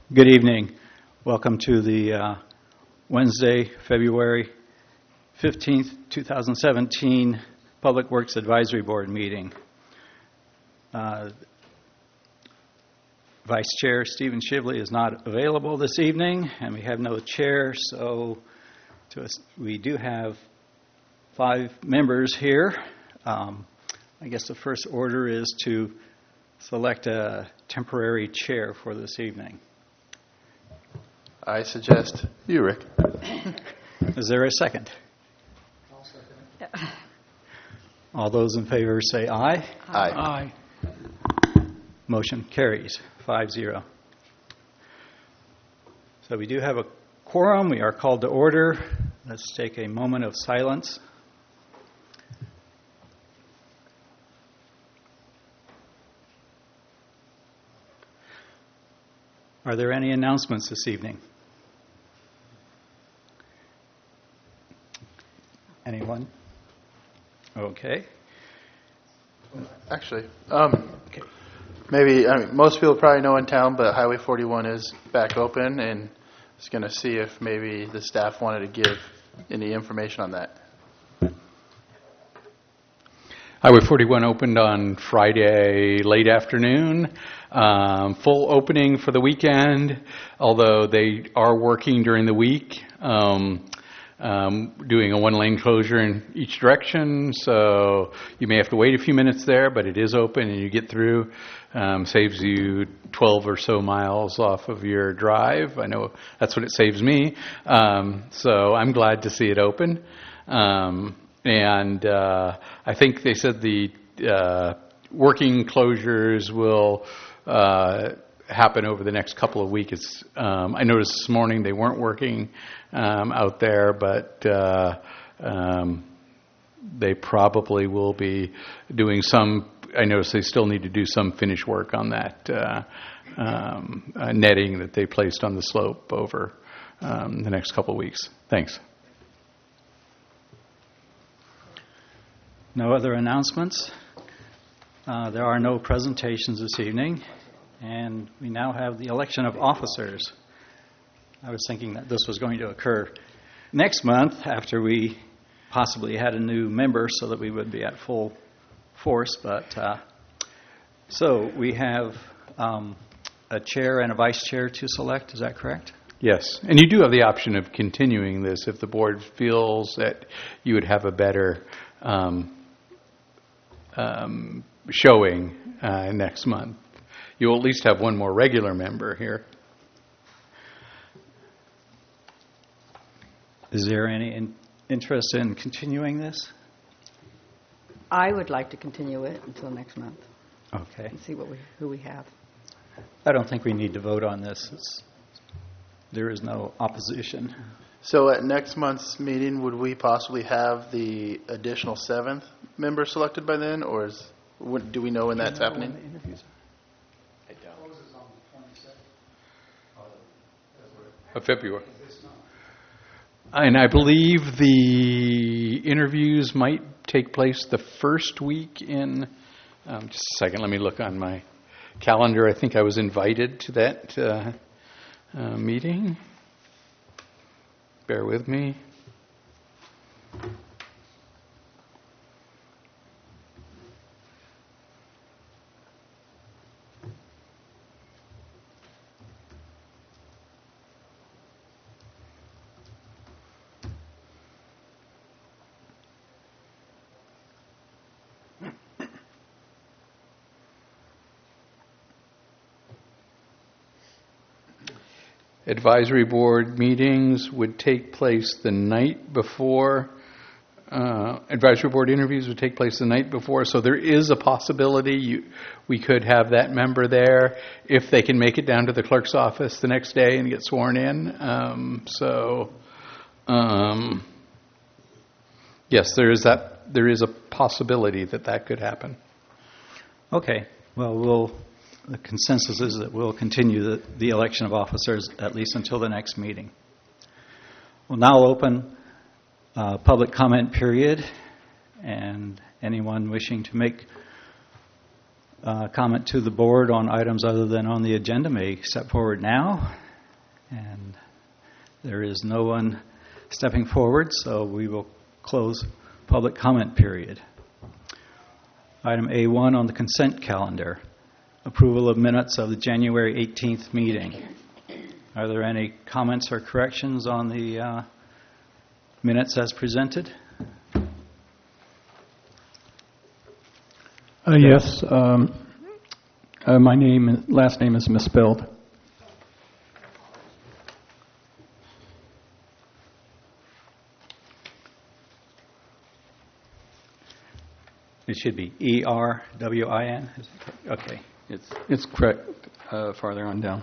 Good evening. Welcome to the Wednesday, February 15th, 2017 Public Works Advisory Board meeting. Vice Chair Stephen Shively is not available this evening, and we have no chair, so we do have 5 members here. I guess the first order is to select a temporary chair for this evening. I suggest you, Rick. Is there a second? I'll second it. All those in favor say aye. Aye. Motion carries 5-0. So we do have a quorum. We are called to order. Let's take a moment of silence. Are there any announcements this evening? Anyone? Okay. Actually, maybe most people probably know in town, but Highway 41 is back open, and I was going to see if maybe the staff wanted to give any information on that. Highway 41 opened on Friday late afternoon. Full opening for the weekend, although they are working during the week, doing a one-lane closure in each direction. So you may have to wait a few minutes there, but it is open and you get through. Saves you 12 or so miles off of your drive. I know that's what it saves me. So I'm glad to see it open. And I think they said the working closures will happen over the next couple of weeks. I noticed this morning they weren't working out there, but they probably will be doing some. I noticed they still need to do some finish work on that netting that they placed on the slope over the next couple of weeks. Thanks. No other announcements? There are no presentations this evening, and we now have the election of officers. I was thinking that this was going to occur next month after we possibly had a new member so that we would be at full force. But so we have a chair and a vice chair to select. Is that correct? Yes, and you do have the option of continuing this if the board feels that you would have a better showing next month. You'll at least have one more regular member here. Is there any interest in continuing this? I would like to continue it until next month Okay. and see who we have. I don't think we need to vote on this. There is no opposition. So at next month's meeting, would we possibly have the additional 7th member selected by then, or do we know when that's happening? Closes on the 22nd. Of February. And I believe the interviews might take place the first week in, just a second, let me look on my calendar. I think I was invited to that meeting. Bear with me. Advisory board meetings would take place the night before. Advisory board interviews would take place the night before, so there is a possibility we could have that member there if they can make it down to the clerk's office the next day and get sworn in. Yes, there is a possibility that could happen. Okay. Well, the consensus is that we'll continue the election of officers at least until the next meeting. We'll now open public comment period, and anyone wishing to make comment to the board on items other than on the agenda may step forward now. And there is no one stepping forward, so we will close public comment period. Item A1 on the consent calendar, approval of minutes of the January 18th meeting. Are there any comments or corrections on the minutes as presented? Yes. My last name is misspelled. It should be E-R-W-I-N? Okay. It's correct farther on down.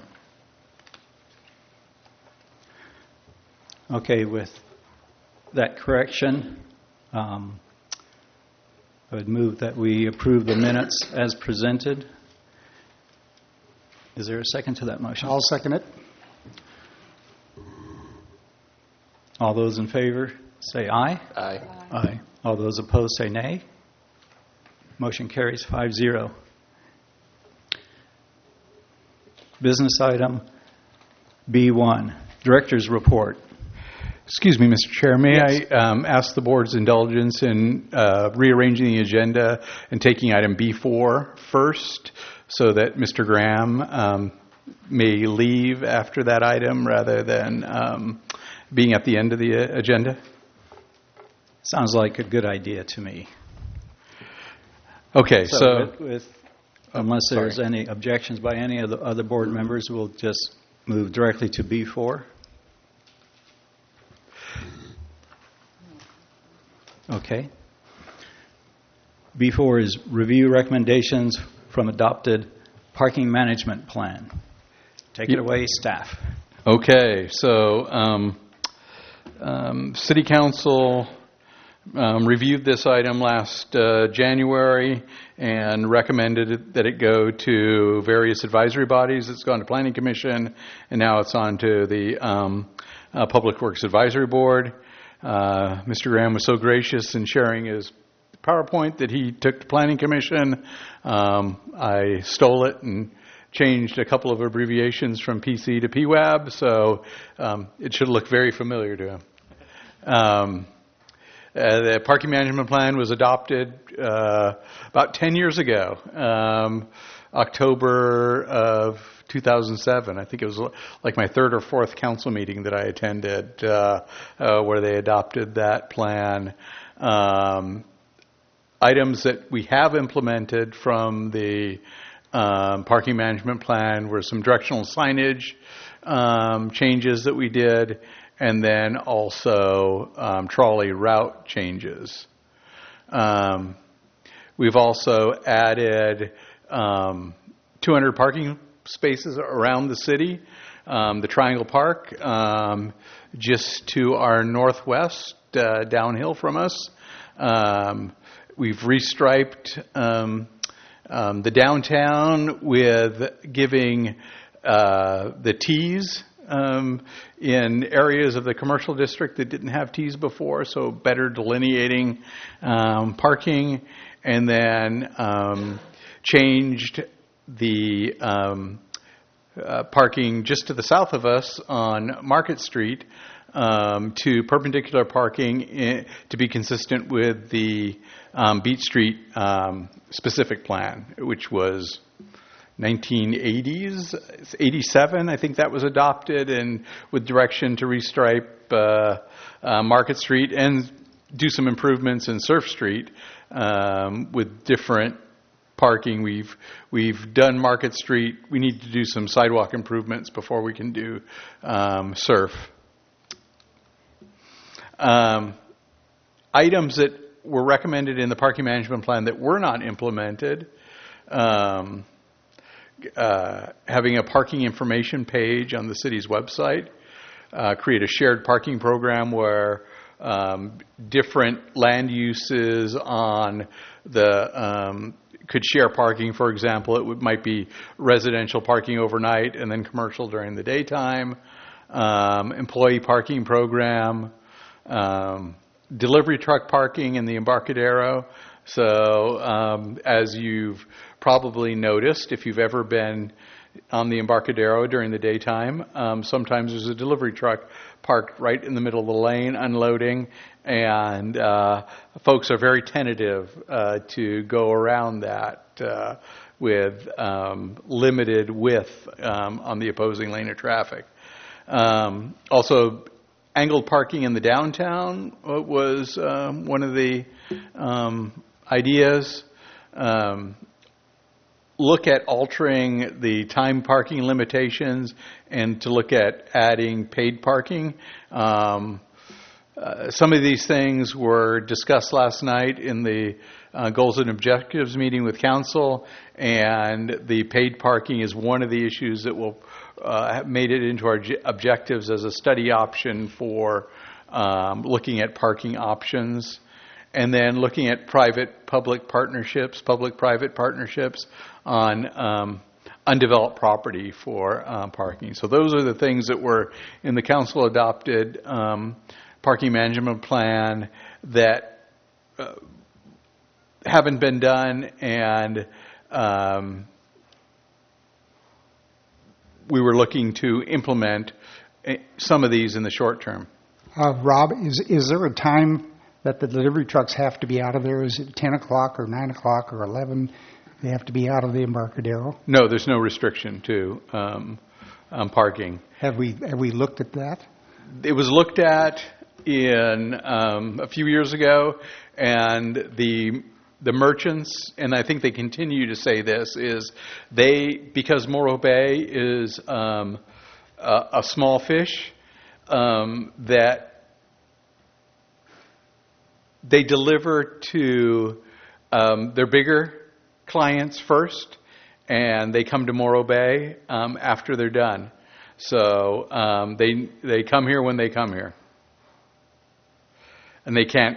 Okay, with that correction, I would move that we approve the minutes as presented. Is there a second to that motion? I'll second it. All those in favor say aye. Aye. Aye. All those opposed say nay. Motion carries 5-0. Business item B1, Director's Report. Excuse me, Mr. Chair. May I ask the board's indulgence in rearranging the agenda and taking item B4 first so that Mr. Graham may leave after that item rather than being at the end of the agenda? Sounds like a good idea to me. Okay, unless there's any objections by any of the other board members, we'll just move directly to B4. Okay. B4 is review recommendations from adopted parking management plan. Take it away, staff. Okay, so City Council reviewed this item last January and recommended that it go to various advisory bodies. It's gone to Planning Commission, and now it's on to the Public Works Advisory Board. Mr. Graham was so gracious in sharing his PowerPoint that he took to Planning Commission. I stole it and changed a couple of abbreviations from PC to PWAB, so it should look very familiar to him. The parking management plan was adopted about 10 years ago, October of 2007. I think it was like my third or fourth council meeting that I attended where they adopted that plan. Items that we have implemented from the parking management plan were some directional signage changes that we did, and then also trolley route changes. We've also added 200 parking spaces around the city. The Triangle Park, just to our northwest, downhill from us. We've restriped the downtown with giving the T's in areas of the commercial district that didn't have T's before, so better delineating parking, and then changed the parking just to the south of us on Market Street to perpendicular parking to be consistent with the Beach Street specific plan, which was 1980s, 87, I think that was adopted, and with direction to restripe Market Street and do some improvements in Surf Street with different parking. We've done Market Street. We need to do some sidewalk improvements before we can do Surf. Items that were recommended in the parking management plan that were not implemented. Having a parking information page on the city's website, create a shared parking program where different land uses on the could share parking. For example, it might be residential parking overnight and then commercial during the daytime, employee parking program, delivery truck parking in the Embarcadero, So as you've probably noticed, if you've ever been on the Embarcadero during the daytime, sometimes there's a delivery truck parked right in the middle of the lane unloading, and folks are very tentative to go around that with limited width on the opposing lane of traffic. Also, angled parking in the downtown was one of the ideas. Look at altering the time parking limitations and to look at adding paid parking. Some of these things were discussed last night in the goals and objectives meeting with council, and the paid parking is one of the issues that will have made it into our objectives as a study option for looking at parking options. And then looking at private-public partnerships, public-private partnerships on undeveloped property for parking. So those are the things that were in the council-adopted parking management plan that haven't been done, and we were looking to implement some of these in the short term. Rob, is there a time that the delivery trucks have to be out of there? Is it 10 o'clock or 9 o'clock or 11? They have to be out of the Embarcadero? No, there's no restriction to parking. Have we looked at that? It was looked at in a few years ago, and the merchants, and I think they continue to say this, is because Morro Bay is a small fish, that they deliver to their bigger clients first, and they come to Morro Bay after they're done. So they come here when they come here, and they can't.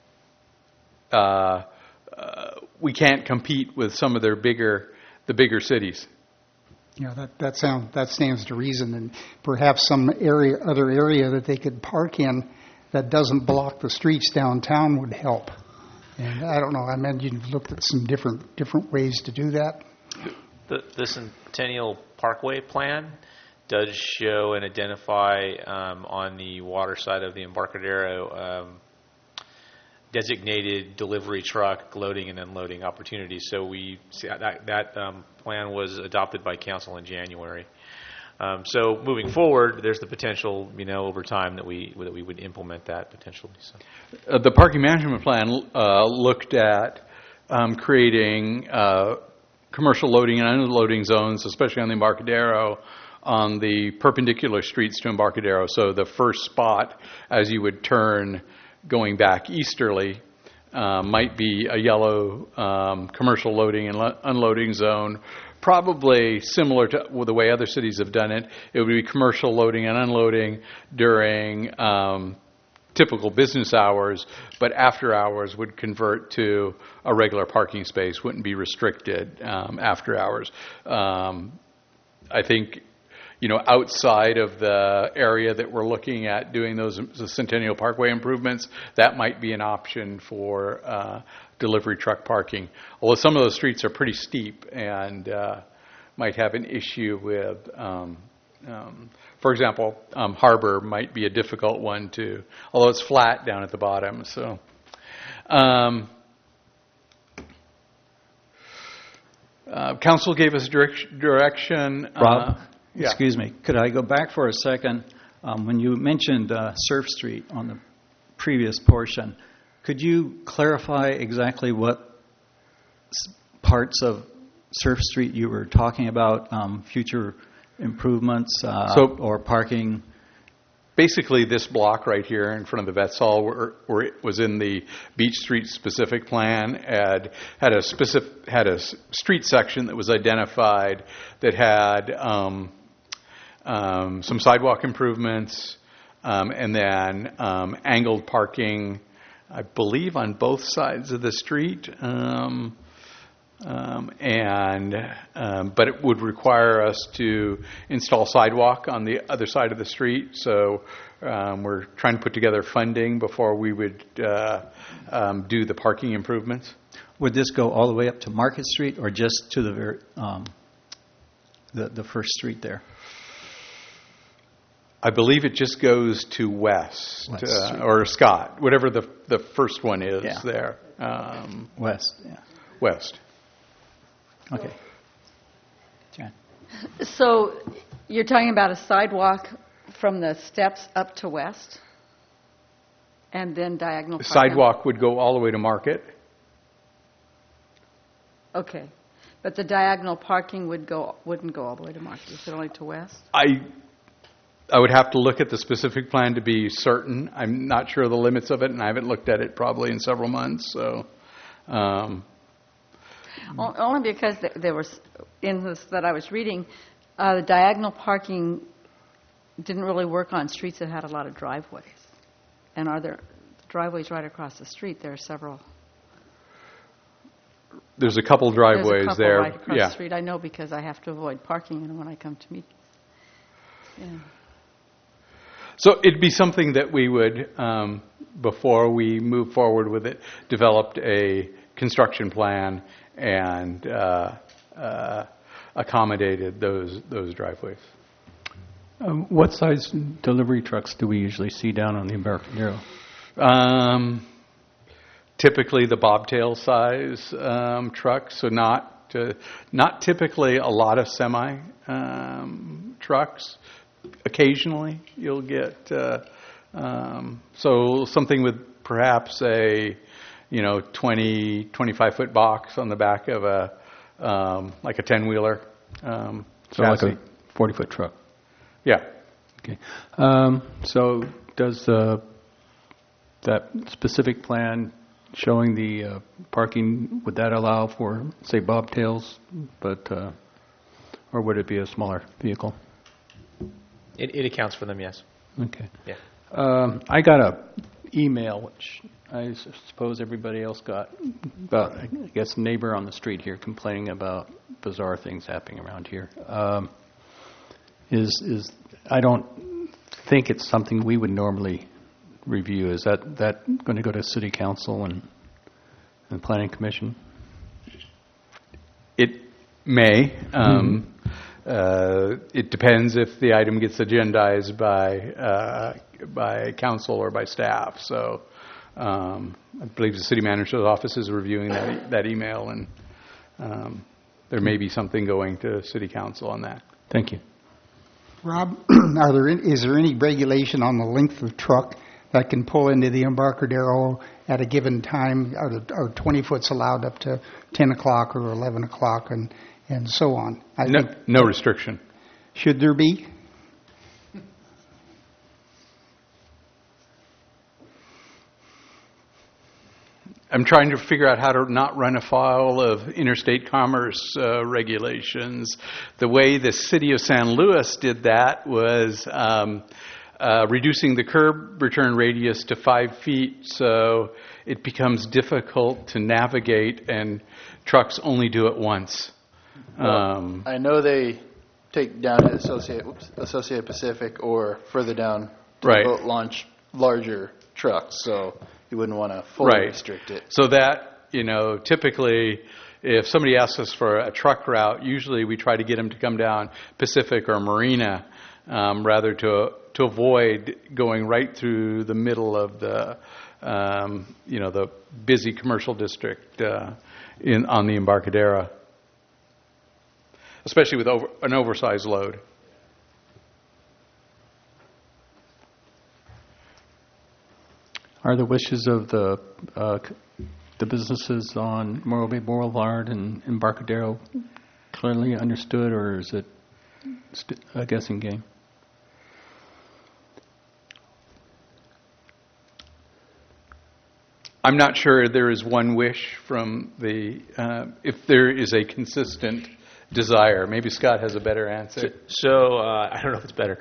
We can't compete with some of the bigger cities. Yeah, that stands to reason, and perhaps some other area that they could park in that doesn't block the streets downtown would help. And I don't know, I mean, you've looked at some different ways to do that. The Centennial Parkway plan does show and identify on the water side of the Embarcadero designated delivery truck loading and unloading opportunities. So we see that plan was adopted by council in January. So moving forward, there's the potential, over time that we would implement that potentially. So. The parking management plan looked at creating commercial loading and unloading zones, especially on the Embarcadero, on the perpendicular streets to Embarcadero. So the first spot, as you would turn going back easterly, might be a yellow commercial loading and unloading zone. Probably similar to the way other cities have done it. It would be commercial loading and unloading during typical business hours, but after hours would convert to a regular parking space, wouldn't be restricted after hours. I think, outside of the area that we're looking at doing those Centennial Parkway improvements, that might be an option for delivery truck parking. Although some of those streets are pretty steep and might have an issue with, for example, Harbor might be a difficult one to, although it's flat down at the bottom. So, council gave us direction. Rob, yeah. Excuse me. Could I go back for a second? When you mentioned Surf Street on the previous portion, could you clarify exactly what parts of Surf Street you were talking about, future improvements or parking? Basically, this block right here in front of the Vets Hall, where it was in the Beach Street specific plan, had a street section that was identified that had some sidewalk improvements, and then angled parking, I believe, on both sides of the street. But it would require us to install sidewalk on the other side of the street. So we're trying to put together funding before we would do the parking improvements. Would this go all the way up to Market Street or just to the first street there? I believe it just goes to West, West or Scott, whatever the first one is there. West, yeah. West. Okay. Jan? So you're talking about a sidewalk from the steps up to West and then diagonal The parking? sidewalk would go all the way to Market. Okay. But the diagonal parking wouldn't go all the way to Market. Is it only to West? I would have to look at the specific plan to be certain. I'm not sure of the limits of it, and I haven't looked at it probably in several months. So, Only because there was, in this that I was reading, the diagonal parking didn't really work on streets that had a lot of driveways. And are there driveways right across the street? There are several. there's a couple driveways There's a couple there. right across Yeah. the street. I know because I have to avoid parking when I come to meet. Yeah. So it'd be something that we would, before we move forward with it, developed a construction plan and accommodated those driveways. What size delivery trucks do we usually see down on the Embarcadero? Typically the bobtail size trucks, so not typically a lot of semi trucks. Occasionally you'll get so something with perhaps a 20-25 foot box on the back of a like a 10-wheeler So chassis. like a 40-foot truck. Yeah. Okay. So does that specific plan showing the parking, would that allow for, say, bobtails, but or would it be a smaller vehicle? It accounts for them, yes. Okay. Yeah. I got a email, which I suppose everybody else got, about, I guess, a neighbor on the street here complaining about bizarre things happening around here. I don't think it's something we would normally review. Is that going to go to City Council and Planning Commission? It may. It depends if the item gets agendized by council or by staff. So I believe the city manager's office is reviewing that email, and there may be something going to city council on that. Thank you. Rob, is there any regulation on the length of truck that can pull into the Embarcadero at a given time? Are 20 foot's allowed up to 10 o'clock or 11 o'clock and so on? I think, No restriction. should there be? I'm trying to figure out how to not run afoul of interstate commerce regulations. The way the city of San Luis did that was reducing the curb return radius to 5 feet, so it becomes difficult to navigate, and trucks only do it once. I know they take down at Associated Pacific or further down to Right. boat launch larger trucks, so you wouldn't want to fully Right. restrict it. So that, typically, if somebody asks us for a truck route, usually we try to get them to come down Pacific or Marina, rather to avoid going right through the middle of the, the busy commercial district on the Embarcadero, especially with an oversized load. Are the wishes of the businesses on Morro Bay Boulevard and Embarcadero clearly understood, or is it a guessing game? I'm not sure there is one wish from if there is a consistent desire? Maybe Scott has a better answer. So I don't know if it's better,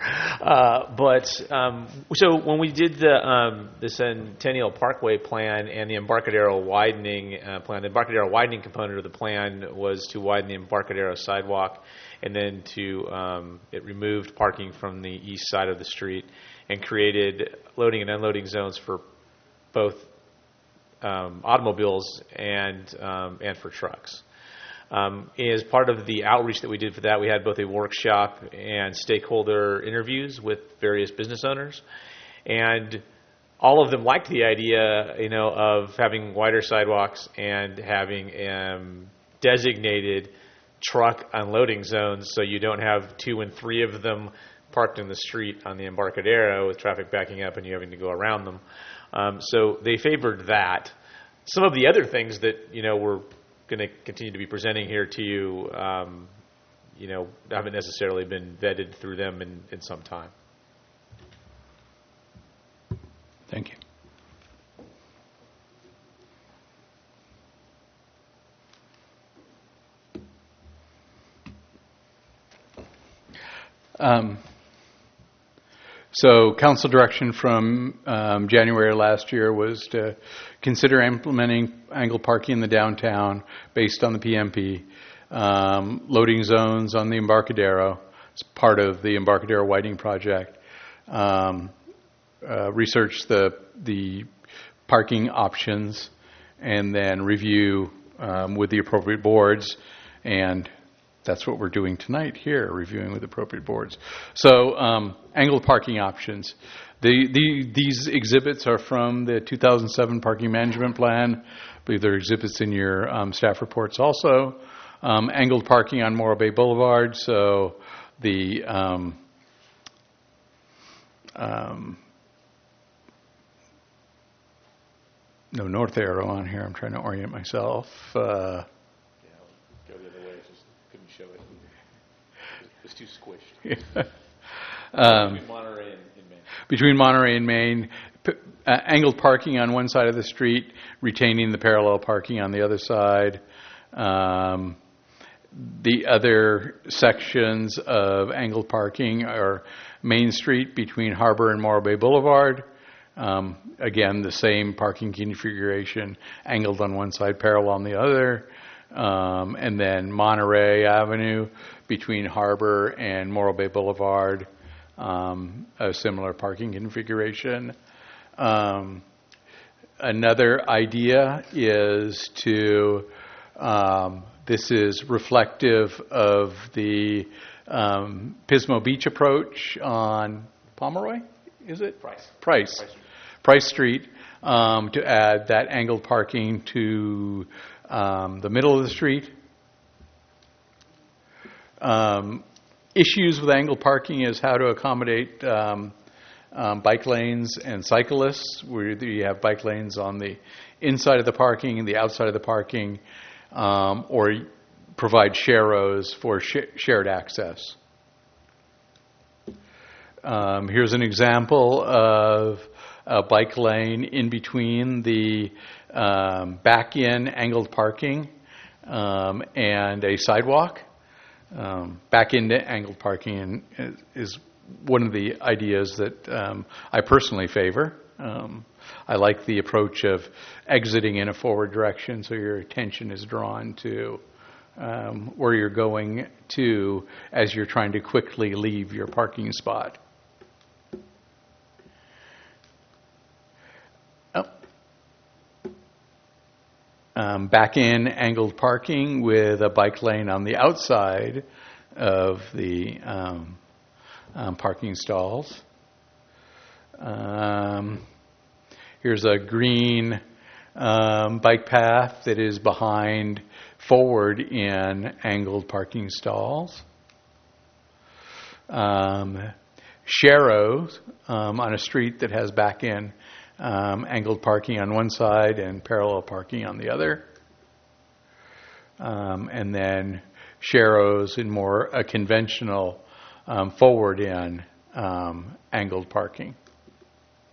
so when we did the Centennial Parkway plan and the Embarcadero widening plan, the Embarcadero widening component of the plan was to widen the Embarcadero sidewalk, and then it removed parking from the east side of the street and created loading and unloading zones for both automobiles and for trucks. As part of the outreach that we did for that, we had both a workshop and stakeholder interviews with various business owners, and all of them liked the idea, of having wider sidewalks and having designated truck unloading zones, so you don't have 2 and 3 of them parked in the street on the Embarcadero with traffic backing up and you having to go around them. So they favored that. Some of the other things that we're going to continue to be presenting here to you, haven't necessarily been vetted through them in some time. Thank you. So council direction from January last year was to consider implementing angled parking in the downtown based on the PMP, loading zones on the Embarcadero as part of the Embarcadero widening project, research the parking options, and then review with the appropriate boards, and that's what we're doing tonight here, reviewing with appropriate boards. So, angled parking options. These exhibits are from the 2007 Parking Management Plan. I believe there are exhibits in your staff reports also. Angled parking on Morro Bay Boulevard. So, the no north arrow on here. I'm trying to orient myself. Go the other way. Couldn't show it. It was too squished. Between Monterey and Maine. Between Monterey and Maine, angled parking on one side of the street, retaining the parallel parking on the other side. The other sections of angled parking are Main Street between Harbor and Morro Bay Boulevard. Again, the same parking configuration, angled on one side, parallel on the other. And then Monterey Avenue between Harbor and Morro Bay Boulevard, a similar parking configuration. Another idea is to, this is reflective of the Pismo Beach approach on Pomeroy, is it? Price Street, to add that angled parking to the middle of the street. Issues with angled parking is how to accommodate bike lanes and cyclists, where you have bike lanes on the inside of the parking and the outside of the parking, or provide share rows for shared access. Here's an example of a bike lane in between the back-in angled parking and a sidewalk. Back into angled parking is one of the ideas that I personally favor. I like the approach of exiting in a forward direction so your attention is drawn to where you're going to as you're trying to quickly leave your parking spot. Back in angled parking with a bike lane on the outside of the parking stalls. Here's a green bike path that is behind forward in angled parking stalls. Sharrows on a street that has back in angled parking on one side and parallel parking on the other. And then sharrows in more a conventional forward in angled parking.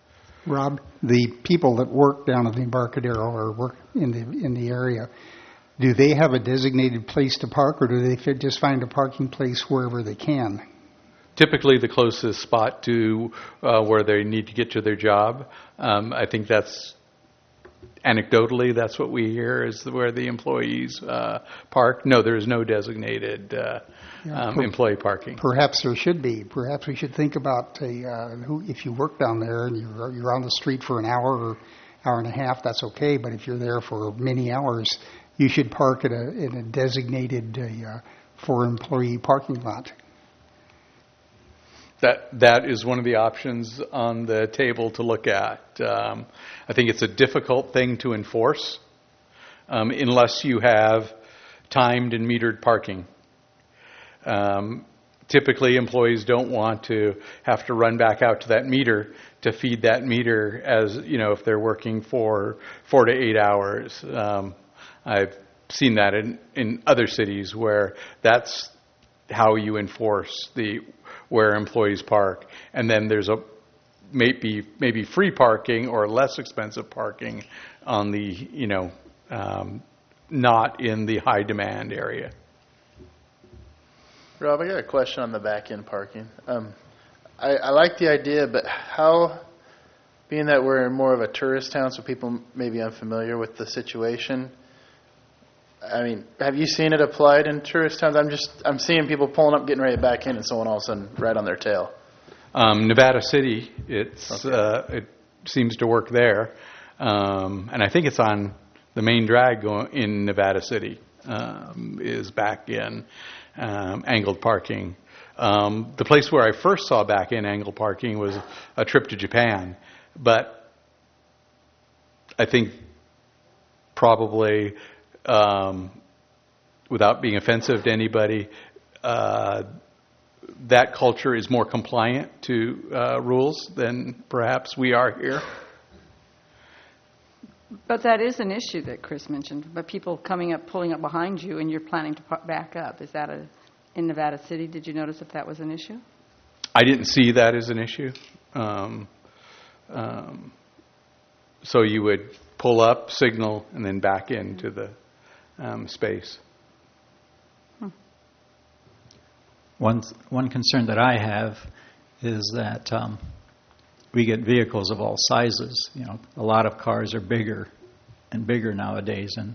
Rob, the people that work down at the Embarcadero or work in the area, do they have a designated place to park, or do they just find a parking place wherever they can? Typically, the closest spot to where they need to get to their job. I think that's anecdotally that's what we hear is where the employees park. No, there is no designated employee parking. Perhaps there should be. Perhaps we should think about if you work down there and you're on the street for an hour or hour and a half, that's okay. But if you're there for many hours, you should park in a designated for employee parking lot. That is one of the options on the table to look at. I think it's a difficult thing to enforce unless you have timed and metered parking. Typically, employees don't want to have to run back out to that meter to feed that meter as, if they're working for 4 to 8 hours. I've seen that in other cities where that's how you enforce where employees park. And then there's maybe free parking or less expensive parking on the, not in the high demand area. Rob, I got a question on the back end parking. I like the idea, but how, being that we're in more of a tourist town, so people may be unfamiliar with the situation, I mean, have you seen it applied in tourist towns? I'm seeing people pulling up, getting ready to back in, and someone all of a sudden right on their tail. Nevada City, it seems to work there, and I think it's on the main drag in Nevada City is back in angled parking. The place where I first saw back in angled parking was a trip to Japan, but I think probably. Without being offensive to anybody, that culture is more compliant to rules than perhaps we are here. But that is an issue that Chris mentioned, but people coming up, pulling up behind you, and you're planning to back up. Is that in Nevada City? Did you notice if that was an issue? I didn't see that as an issue. So you would pull up, signal, and then back into the space. One concern that I have is that we get vehicles of all sizes. A lot of cars are bigger and bigger nowadays, and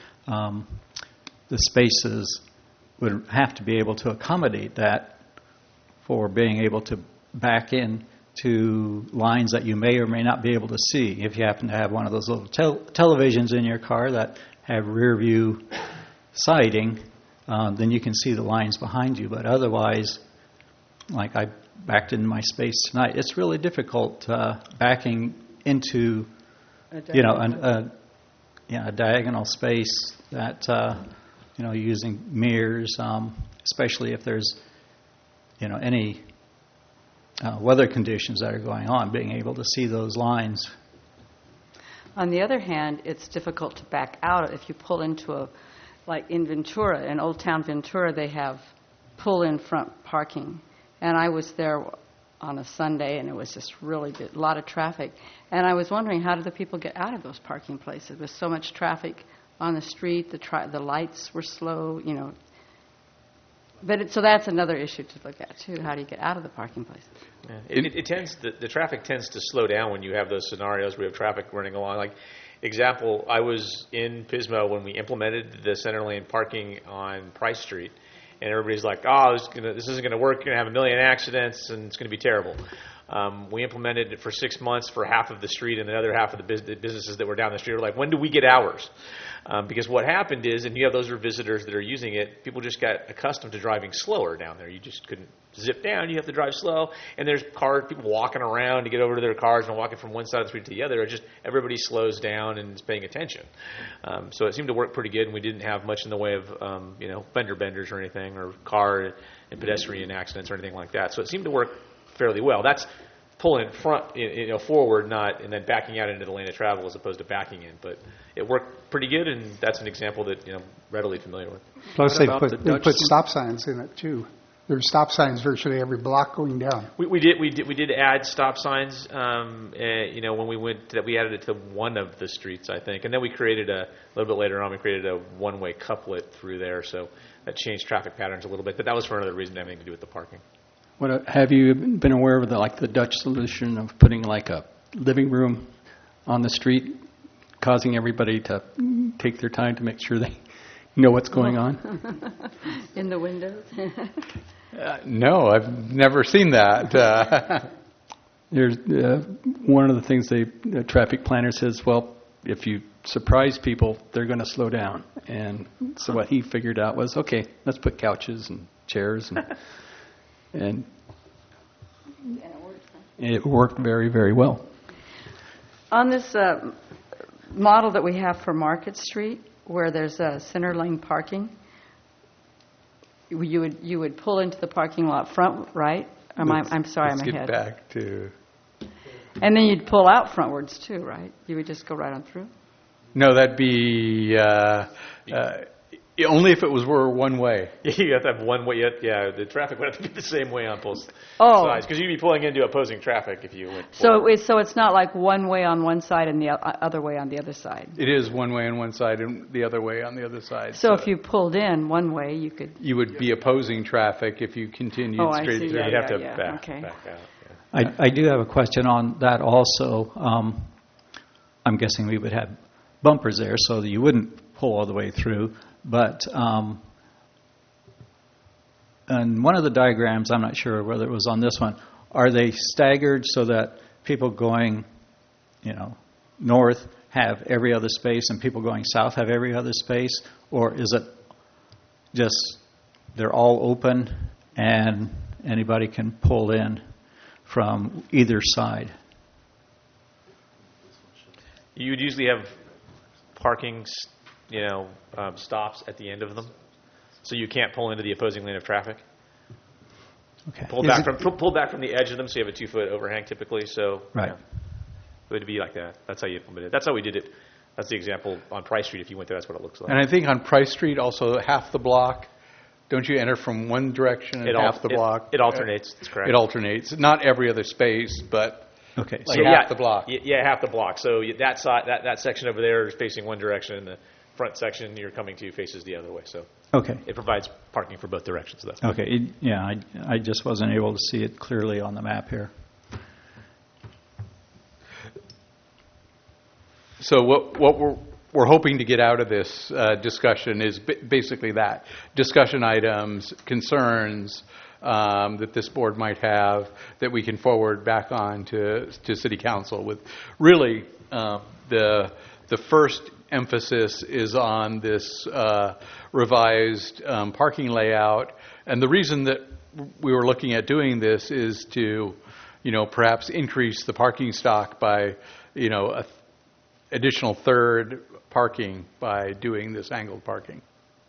the spaces would have to be able to accommodate that for being able to back in to lines that you may or may not be able to see. If you happen to have one of those little televisions in your car that have rear view sighting, then you can see the lines behind you. But otherwise, like I backed in my space tonight, it's really difficult backing into a diagonal space that using mirrors, especially if there's any weather conditions that are going on, being able to see those lines. On the other hand, it's difficult to back out if you pull into like in Ventura, in Old Town Ventura, they have pull-in front parking. And I was there on a Sunday, and it was just really good, a lot of traffic. And I was wondering, how did the people get out of those parking places? With so much traffic on the street, the lights were slow, But so that's another issue to look at too. How do you get out of the parking places? Yeah. The traffic tends to slow down when you have those scenarios where you have traffic running along. Like example, I was in Pismo when we implemented the center lane parking on Price Street, and everybody's like, "Oh, this isn't going to work. You're going to have a million accidents, and it's going to be terrible." We implemented it for 6 months for half of the street, and the other half of the businesses that were down the street were like, "When do we get ours?" Because what happened is, and you have those are visitors that are using it, people just got accustomed to driving slower down there. You just couldn't zip down. You have to drive slow. And there's people walking around to get over to their cars and walking from one side of the street to the other. Just everybody slows down and is paying attention. So it seemed to work pretty good, and we didn't have much in the way of fender benders or anything, or car and pedestrian accidents or anything like that. So it seemed to work fairly well. That's pulling front, forward, not and then backing out into the lane of travel as opposed to backing in. But it worked pretty good, and that's an example that readily familiar with. Plus, they put stop signs in it too. There's stop signs virtually every block going down. We did add stop signs. When we went, we added it to one of the streets, I think, and then we created a little bit later on. We created a one-way couplet through there, so that changed traffic patterns a little bit. But that was for another reason, having to do with the parking. Have you been aware of the Dutch solution of putting like a living room on the street, causing everybody to take their time to make sure they know what's going on? In the windows? No, I've never seen that. There's one of the things the traffic planner says, well, if you surprise people, they're going to slow down. And so what he figured out was, okay, let's put couches and chairs, and it worked very, very well. On this model that we have for Market Street, where there's a center lane parking, you would pull into the parking lot front, right? I'm sorry, I'm Let's ahead. get back to... And then you'd pull out frontwards too, right? You would just go right on through? No, that'd be only if it were one way. You have to have one way. Yeah, the traffic would have to be the same way on both Oh. sides, because you'd be pulling into opposing traffic if you went So forward. it's not like one way on one side and the other way on the other side. It is one way on one side and the other way on the other side. So if you pulled in one way, you could. You would be opposing traffic if you continued Oh, I straight see. through. Yeah, You'd have to yeah. back Okay. out. Yeah. I do have a question on that also. I'm guessing we would have bumpers there so that you wouldn't pull all the way through. But on one of the diagrams, I'm not sure whether it was on this one, are they staggered so that people going, north have every other space and people going south have every other space? Or is it just they're all open and anybody can pull in from either side? You would usually have parking, stops at the end of them, so you can't pull into the opposing lane of traffic. Okay. Pull back from the edge of them, so you have a 2-foot overhang typically. So Right. It would be like that. That's how you implement it. That's how we did it. That's the example on Price Street. If you went there, that's what it looks like. And I think on Price Street also half the block, don't you enter from one direction and half the block? It alternates. That's correct. It alternates. Not every other space, but Okay. like half the block. Yeah, half the block. So that side, that section over there is facing one direction, and the front section you're coming to faces the other way. So Okay. it provides parking for both directions. So that's Okay. I just wasn't able to see it clearly on the map here. So what we're hoping to get out of this discussion is basically that. Discussion items, concerns that this board might have that we can forward back on to City Council with. Really, the first emphasis is on this revised parking layout. And the reason that we were looking at doing this is to, perhaps increase the parking stock by, a additional third parking by doing this angled parking.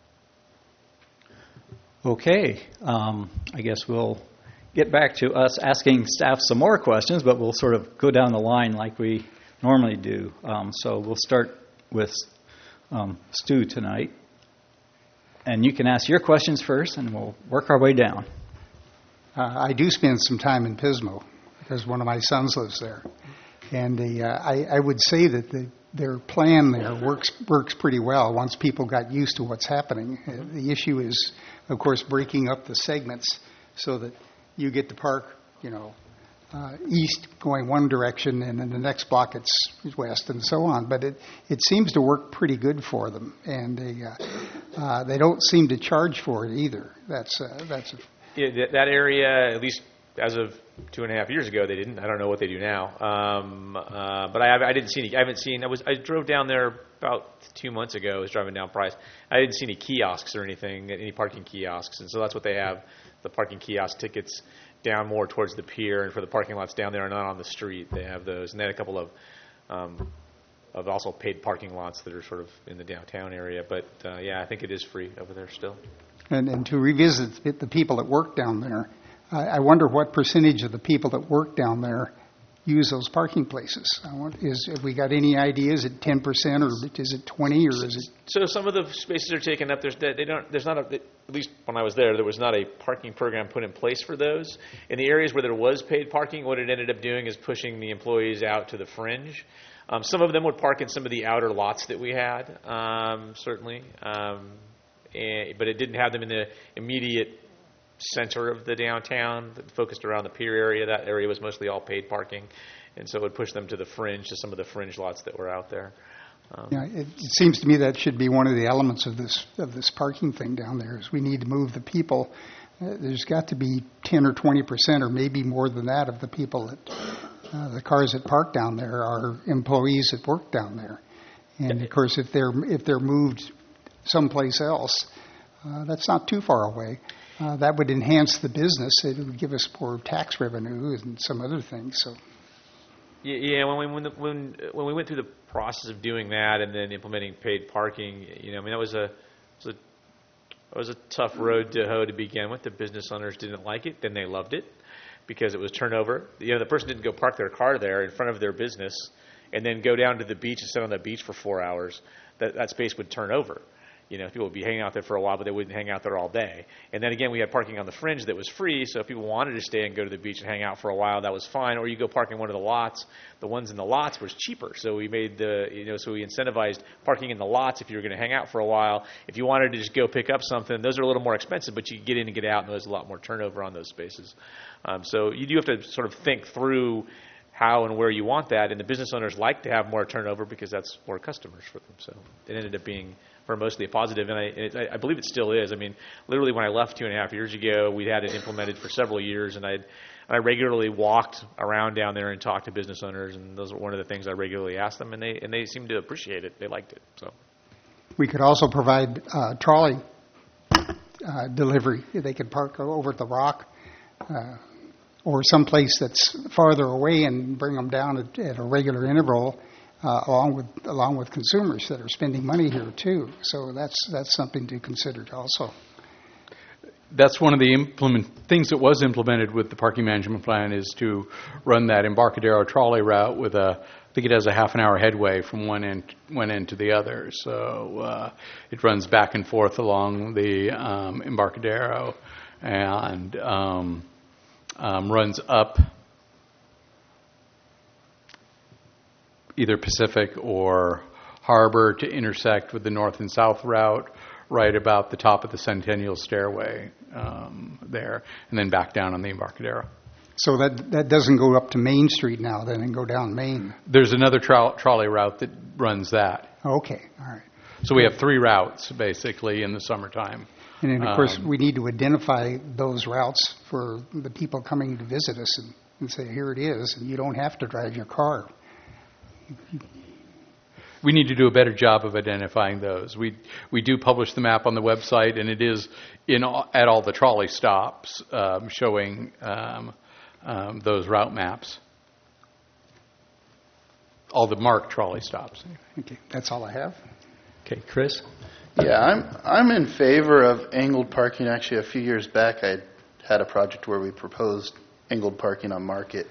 Okay. I guess we'll get back to us asking staff some more questions, but we'll sort of go down the line like we normally do. So we'll start with Stu tonight. And you can ask your questions first, and we'll work our way down. I do spend some time in Pismo because one of my sons lives there. And I would say that their plan there works pretty well once people got used to what's happening. The issue is, of course, breaking up the segments so that you get to park, east going one direction, and in the next block it's west, and so on. But it seems to work pretty good for them, and they don't seem to charge for it either. That area, at least as of 2.5 years ago, they didn't. I don't know what they do now. But I didn't see any. I haven't seen. I drove down there about 2 months ago. I was driving down Price. I didn't see any kiosks or anything, any parking kiosks, and so that's what they have. The parking kiosk tickets down more towards the pier, and for the parking lots down there and not on the street, they have those. And they had a couple of also paid parking lots that are sort of in the downtown area. But I think it is free over there still. And to revisit the people that work down there, I wonder what percentage of the people that work down there use those parking places? Have we got any idea? Is it 10% or is it 20 or is it? So some of the spaces are taken up. At least when I was there was not a parking program put in place for those. In the areas where there was paid parking, what it ended up doing is pushing the employees out to the fringe. Some of them would park in some of the outer lots that we had, certainly, but it didn't have them in the immediate center of the downtown, focused around the pier area. That area was mostly all paid parking, and so it would push them to the fringe, to some of the fringe lots that were out there. Yeah, it seems to me that should be one of the elements of this parking thing down there. Is we need to move the people. There's got to be 10 or 20% or maybe more than that of the people that the cars that park down there are employees that work down there. And of course, if they're moved someplace else, that's not too far away. That would enhance the business. It would give us more tax revenue and some other things. So, yeah. When we went through the process of doing that and then implementing paid parking, that was a tough road to hoe to begin with. The business owners didn't like it, then they loved it because it was turnover. The person didn't go park their car there in front of their business and then go down to the beach and sit on the beach for 4 hours. That space would turn over. People would be hanging out there for a while, but they wouldn't hang out there all day. And then again, we had parking on the fringe that was free, so if people wanted to stay and go to the beach and hang out for a while, that was fine. Or you go park in one of the lots. The ones in the lots was cheaper, so we made so we incentivized parking in the lots if you were going to hang out for a while. If you wanted to just go pick up something, those are a little more expensive, but you can get in and get out, and there's a lot more turnover on those spaces. So you do have to sort of think through how and where you want that, and the business owners like to have more turnover because that's more customers for them. So it ended up being for mostly a positive, and I believe it still is. I mean, literally when I left 2.5 years ago, we'd had it implemented for several years, and I regularly walked around down there and talked to business owners, and those were one of the things I regularly asked them, and they seemed to appreciate it. They liked it. So we could also provide trolley delivery. They could park over at the Rock or someplace that's farther away and bring them down at a regular interval. Along with consumers that are spending money here too, so that's something to consider also. That's one of the things that was implemented with the parking management plan is to run that Embarcadero trolley route with I think it has a half an hour headway from one end to the other. So it runs back and forth along the Embarcadero and runs up either Pacific or Harbor to intersect with the north and south route right about the top of the Centennial Stairway there, and then back down on the Embarcadero. So that doesn't go up to Main Street now then and go down Main? There's another trolley route that runs that. Okay, all right. So we have 3 routes basically in the summertime. And then, of course, we need to identify those routes for the people coming to visit us and say, here it is, and you don't have to drive your car. We need to do a better job of identifying those. We do publish the map on the website, and it is at all the trolley stops showing those route maps. All the marked trolley stops. Okay, that's all I have. Okay, Chris? Yeah, I'm in favor of angled parking. Actually, a few years back, I had a project where we proposed angled parking on Market.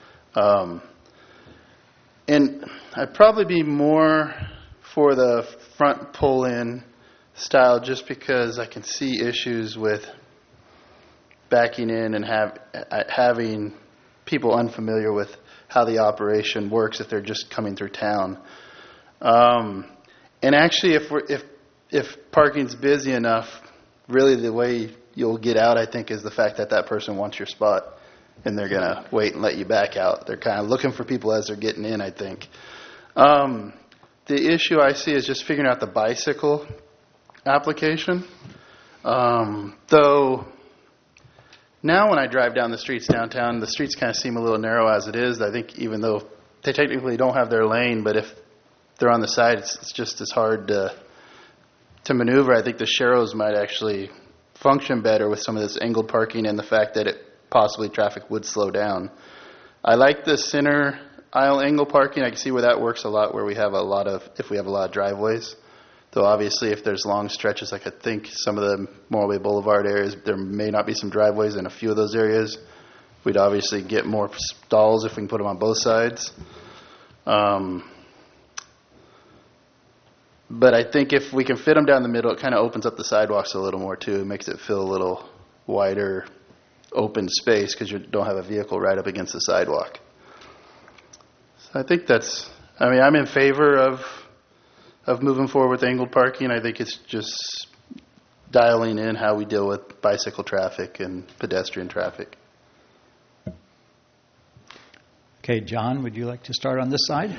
And I'd probably be more for the front pull-in style just because I can see issues with backing in and having people unfamiliar with how the operation works if they're just coming through town. And actually, if parking's busy enough, really the way you'll get out, I think, is the fact that person wants your spot. And they're going to wait and let you back out. They're kind of looking for people as they're getting in, I think. The issue I see is just figuring out the bicycle application. Though now when I drive down the streets downtown, the streets kind of seem a little narrow as it is. I think even though they technically don't have their lane, but if they're on the side, it's just as hard to maneuver. I think the Sharrows might actually function better with some of this angled parking and the fact that possibly traffic would slow down. I like the center aisle angle parking. I can see where that works a lot, where we have if we have a lot of driveways. Though obviously if there's long stretches, like I think some of the Morway Boulevard areas, there may not be some driveways in a few of those areas. We'd obviously get more stalls if we can put them on both sides. But I think if we can fit them down the middle, it kind of opens up the sidewalks a little more too. It makes it feel a little wider, open space because you don't have a vehicle right up against the sidewalk. So I think I'm in favor of moving forward with angled parking. I think it's just dialing in how we deal with bicycle traffic and pedestrian traffic. Okay, John, would you like to start on this side?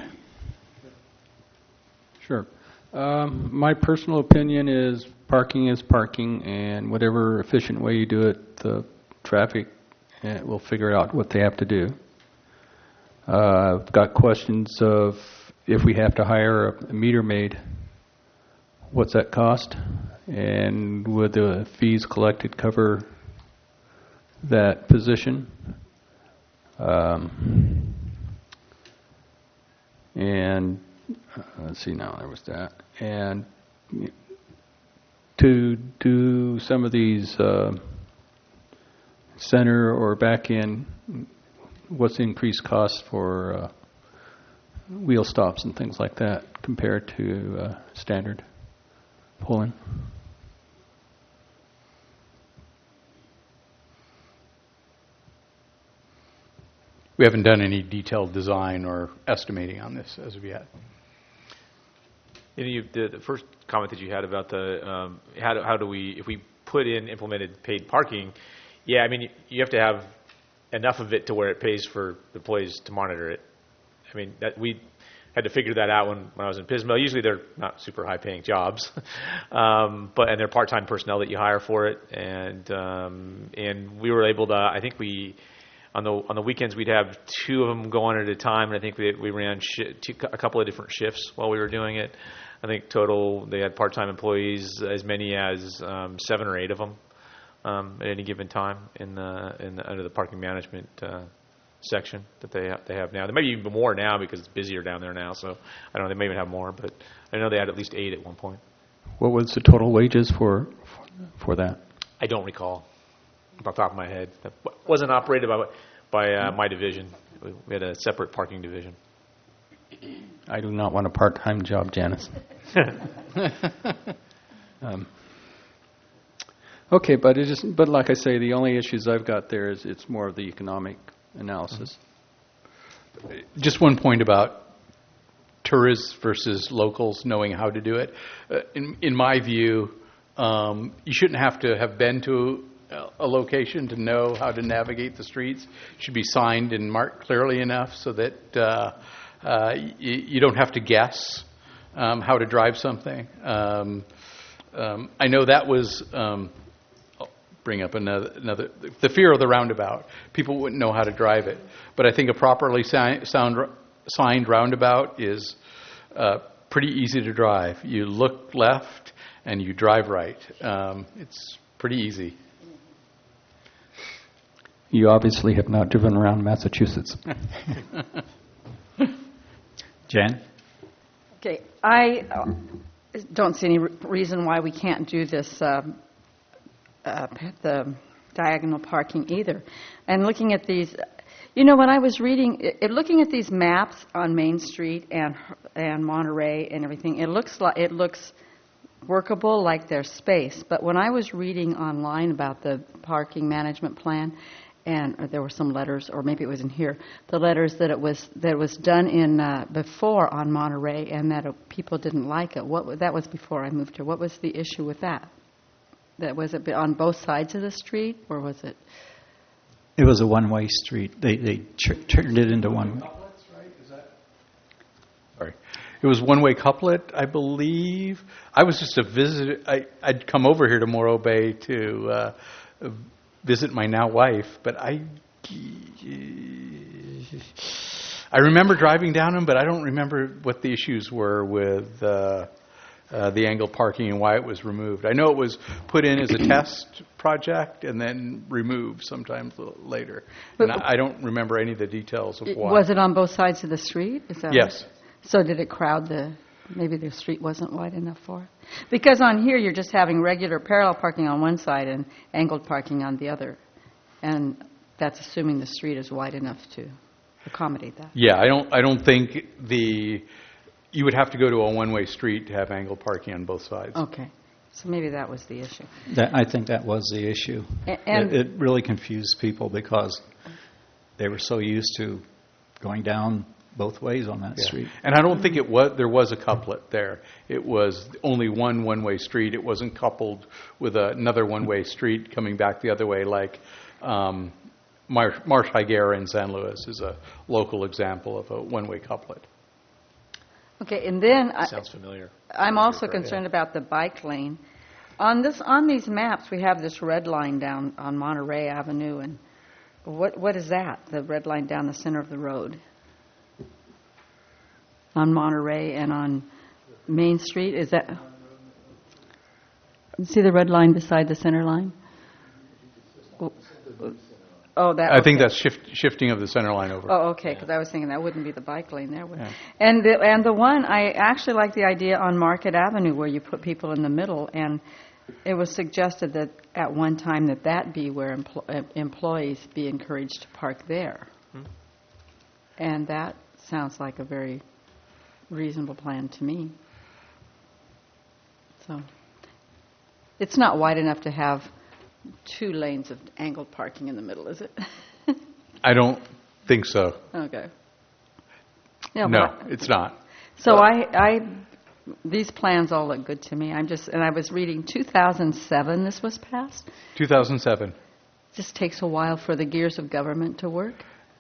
Sure. My personal opinion is parking, and whatever efficient way you do it, the traffic will figure out what they have to do. I've got questions of if we have to hire a meter maid, what's that cost? And would the fees collected cover that position? And let's see, now there was that. And to do some of these center or back end, what's the increased cost for wheel stops and things like that compared to standard pulling? We haven't done any detailed design or estimating on this as of yet. The first comment that you had about the how do we, if we put in implemented paid parking, yeah, I mean, you have to have enough of it to where it pays for the employees to monitor it. I mean, that we had to figure that out when I was in Pismo. Usually they're not super high paying jobs, and they're part-time personnel that you hire for it. And we were able to, I think on the weekends we'd have 2 of them go on at a time, and I think we ran a couple of different shifts while we were doing it. I think total they had part-time employees as many as 7 or 8 of them at any given time under the parking management section that they have now. There may be even more now because it's busier down there now. So I don't know, they may even have more, but I know they had at least 8 at one point. What was the total wages for that? I don't recall off the top of my head. That wasn't operated by my division. We had a separate parking division. I do not want a part-time job, Janice. Okay, but like I say, the only issues I've got there is it's more of the economic analysis. Just one point about tourists versus locals knowing how to do it. In my view, you shouldn't have to have been to a location to know how to navigate the streets. It should be signed and marked clearly enough so that you don't have to guess how to drive something. I know that was I'll bring up another the fear of the roundabout. People wouldn't know how to drive it, but I think a properly signed roundabout is pretty easy to drive. You look left and you drive right. It's pretty easy. You obviously have not driven around Massachusetts. Jan? Okay, I don't see any reason why we can't do this, the diagonal parking either. And looking at these, when I was reading, looking at these maps on Main Street and Monterey and everything, it looks workable, like there's space. But when I was reading online about the parking management plan, and there were some letters, or maybe it was in here, the letters that it was done in before on Monterey, and that people didn't like it. That was before I moved here. What was the issue with that? Was it on both sides of the street, or was it? It was a one-way street. They turned it into one. Couplets, right? Is that? Sorry, it was one-way couplet, I believe. I was just a visitor. I'd come over here to Morro Bay to visit my now wife, but I remember driving down them, but I don't remember what the issues were with the angled parking and why it was removed. I know it was put in as a test project and then removed sometimes later. And I don't remember any of the details of why. Was it on both sides of the street? Is that yes. Right? So did it crowd maybe the street wasn't wide enough for it? Because on here you're just having regular parallel parking on one side and angled parking on the other. And that's assuming the street is wide enough to accommodate that. Yeah, I don't think you would have to go to a one-way street to have angled parking on both sides. Okay, so maybe that was the issue. I think that was the issue. And It really confused people because they were so used to going down both ways on that Yeah. street. And I don't think there was a couplet there. It was only one-way street. It wasn't coupled with another one-way street coming back the other way like Marsh Higuera in San Luis is a local example of a one-way couplet. okay, and then Sounds familiar. I'm also concerned about the bike lane. On these maps, we have this red line down on Monterey Avenue, and what is that? The red line down the center of the road on Monterey and on Main Street. Is that? See the red line beside the center line? Oh, that. I think okay. that's shifting of the center line over. Oh, okay, because I was thinking that wouldn't be the bike lane there. Would it? Yeah. And the one, I actually like the idea on Market Avenue where you put people in the middle, and it was suggested that at one time that be where employees be encouraged to park there. And that sounds like a very reasonable plan to me. So it's not wide enough to have 2 lanes of angled parking in the middle, is it? I don't think so. Okay. No, but- it's not. So these plans all look good to me. I was reading 2007 this was passed. 2007. Just takes a while for the gears of government to work.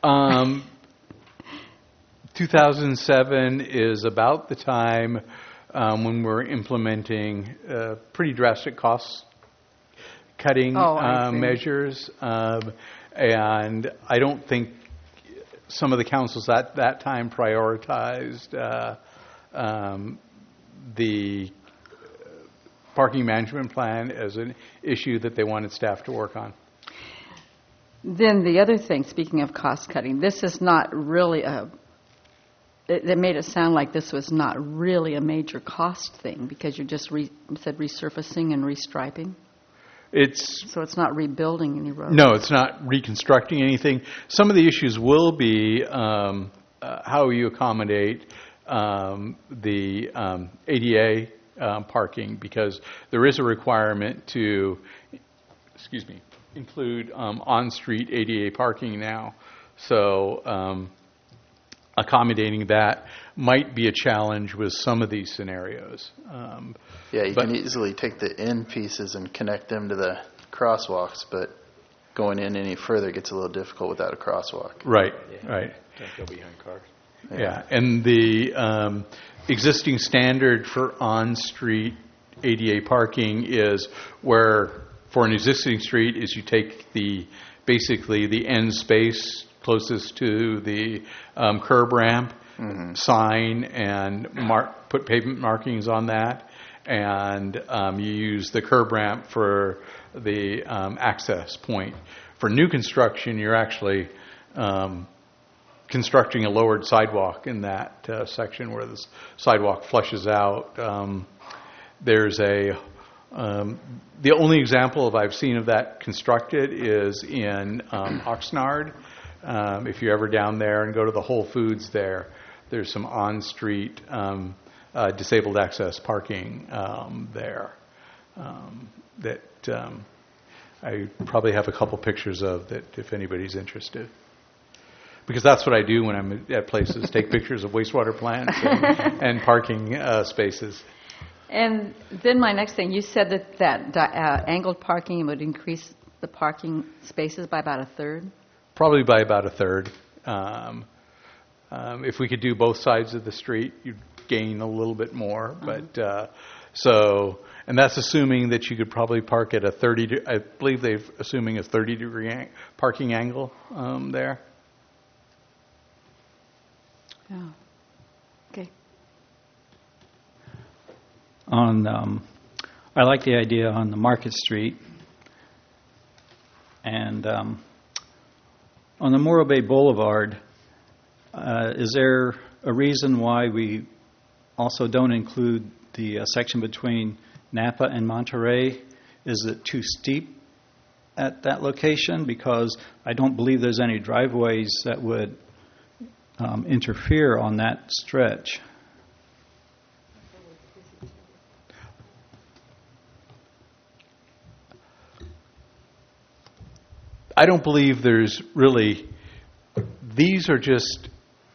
2007 is about the time when we're implementing pretty drastic cost-cutting I see. measures. And I don't think some of the councils at that time prioritized the parking management plan as an issue that they wanted staff to work on. Then the other thing, speaking of cost cutting, this is not really it made it sound like this was not really a major cost thing because you just said resurfacing and restriping. So it's not rebuilding any roads. No, it's not reconstructing anything. Some of the issues will be how you accommodate the ADA parking, because there is a requirement to, include on-street ADA parking now. So accommodating that might be a challenge with some of these scenarios. Yeah, you can easily take the end pieces and connect them to the crosswalks, but going in any further gets a little difficult without a crosswalk. Right. Don't go behind cars. Yeah, and the existing standard for on-street ADA parking is where, for an existing street, is you take basically the end space closest to the curb ramp, sign, and put pavement markings on that, and you use the curb ramp for the access point. For new construction, you're actually constructing a lowered sidewalk in that section where the sidewalk flushes out. There's the only example I've seen of that constructed is in Oxnard. If you're ever down there and go to the Whole Foods there's some on-street disabled access parking there that I probably have a couple pictures of that if anybody's interested. Because that's what I do when I'm at places, take pictures of wastewater plants and parking spaces. And then my next thing, you said that angled parking would increase the parking spaces by about a third? Probably by about a third. If we could do both sides of the street, you'd gain a little bit more. But and that's assuming that you could probably park at I believe they're assuming a 30-degree parking angle there. Yeah. Okay. I like the idea on the Market Street, and on the Morro Bay Boulevard, is there a reason why we also don't include the section between Napa and Monterey? Is it too steep at that location because I don't believe there's any driveways that would interfere on that stretch. I don't believe there's really, these are just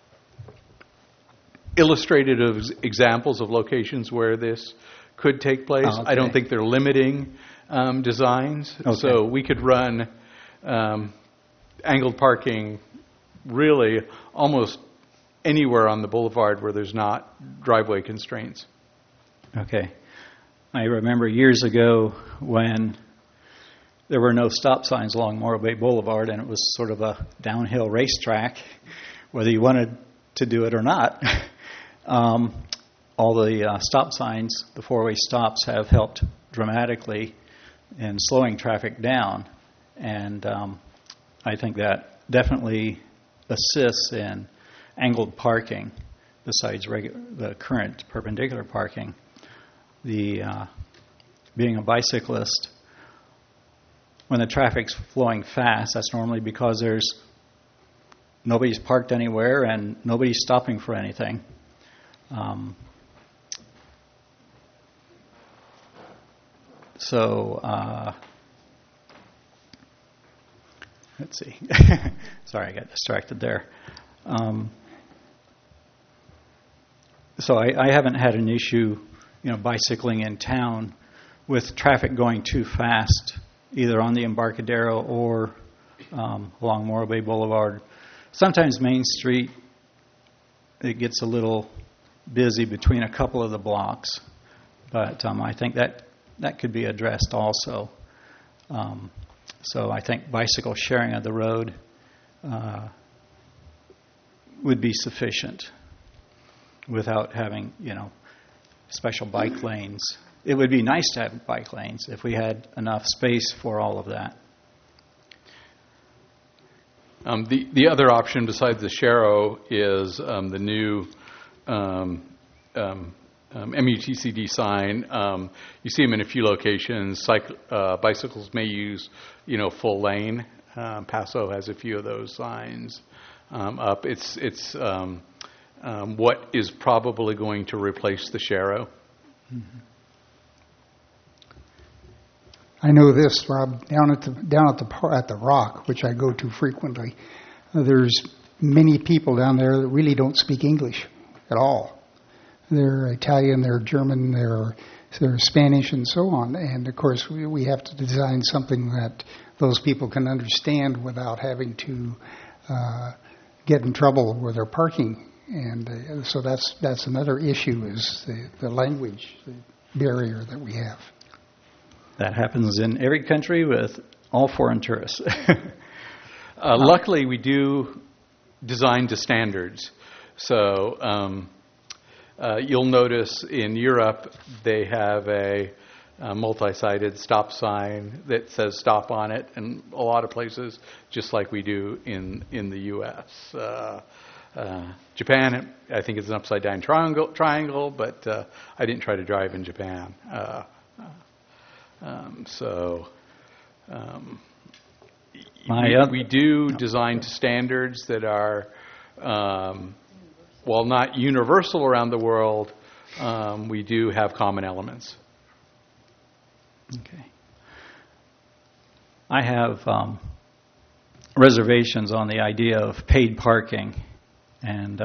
illustrated as examples of locations where this could take place. Oh, okay. I don't think they're limiting designs. Okay. So we could run angled parking really almost anywhere on the boulevard where there's not driveway constraints. Okay. I remember years ago when there were no stop signs along Morro Bay Boulevard, and it was sort of a downhill racetrack, whether you wanted to do it or not. All the stop signs, the four-way stops, have helped dramatically in slowing traffic down, and I think that definitely assists in angled parking besides the current perpendicular parking. Being a bicyclist, when the traffic's flowing fast, that's normally because nobody's parked anywhere and nobody's stopping for anything. Let's see. Sorry, I got distracted there. So I haven't had an issue, bicycling in town with traffic going too fast, either on the Embarcadero or along Morro Bay Boulevard. Sometimes Main Street, it gets a little busy between a couple of the blocks, but I think that could be addressed also. So I think bicycle sharing of the road would be sufficient without having, special bike lanes. It would be nice to have bike lanes if we had enough space for all of that. The other option besides the Sharrow is the new MUTCD sign. You see them in a few locations. Bicycles may use, full lane. Paso has a few of those signs up. It's what is probably going to replace the Sharrow. Mm-hmm. I know this, Rob, down at the Rock, which I go to frequently. There's many people down there that really don't speak English at all. They're Italian, they're German, they're Spanish, and so on. And of course, we have to design something that those people can understand without having to get in trouble with their parking. And so that's another issue, is the language barrier that we have. That happens in every country with all foreign tourists. Luckily, we do design to standards. So you'll notice in Europe they have a multi-sided stop sign that says stop on it, and a lot of places, just like we do in the U.S. Japan, I think it's an upside-down triangle, but I didn't try to drive in Japan. We do design to standards that are, while not universal around the world, we do have common elements. Okay. I have reservations on the idea of paid parking, and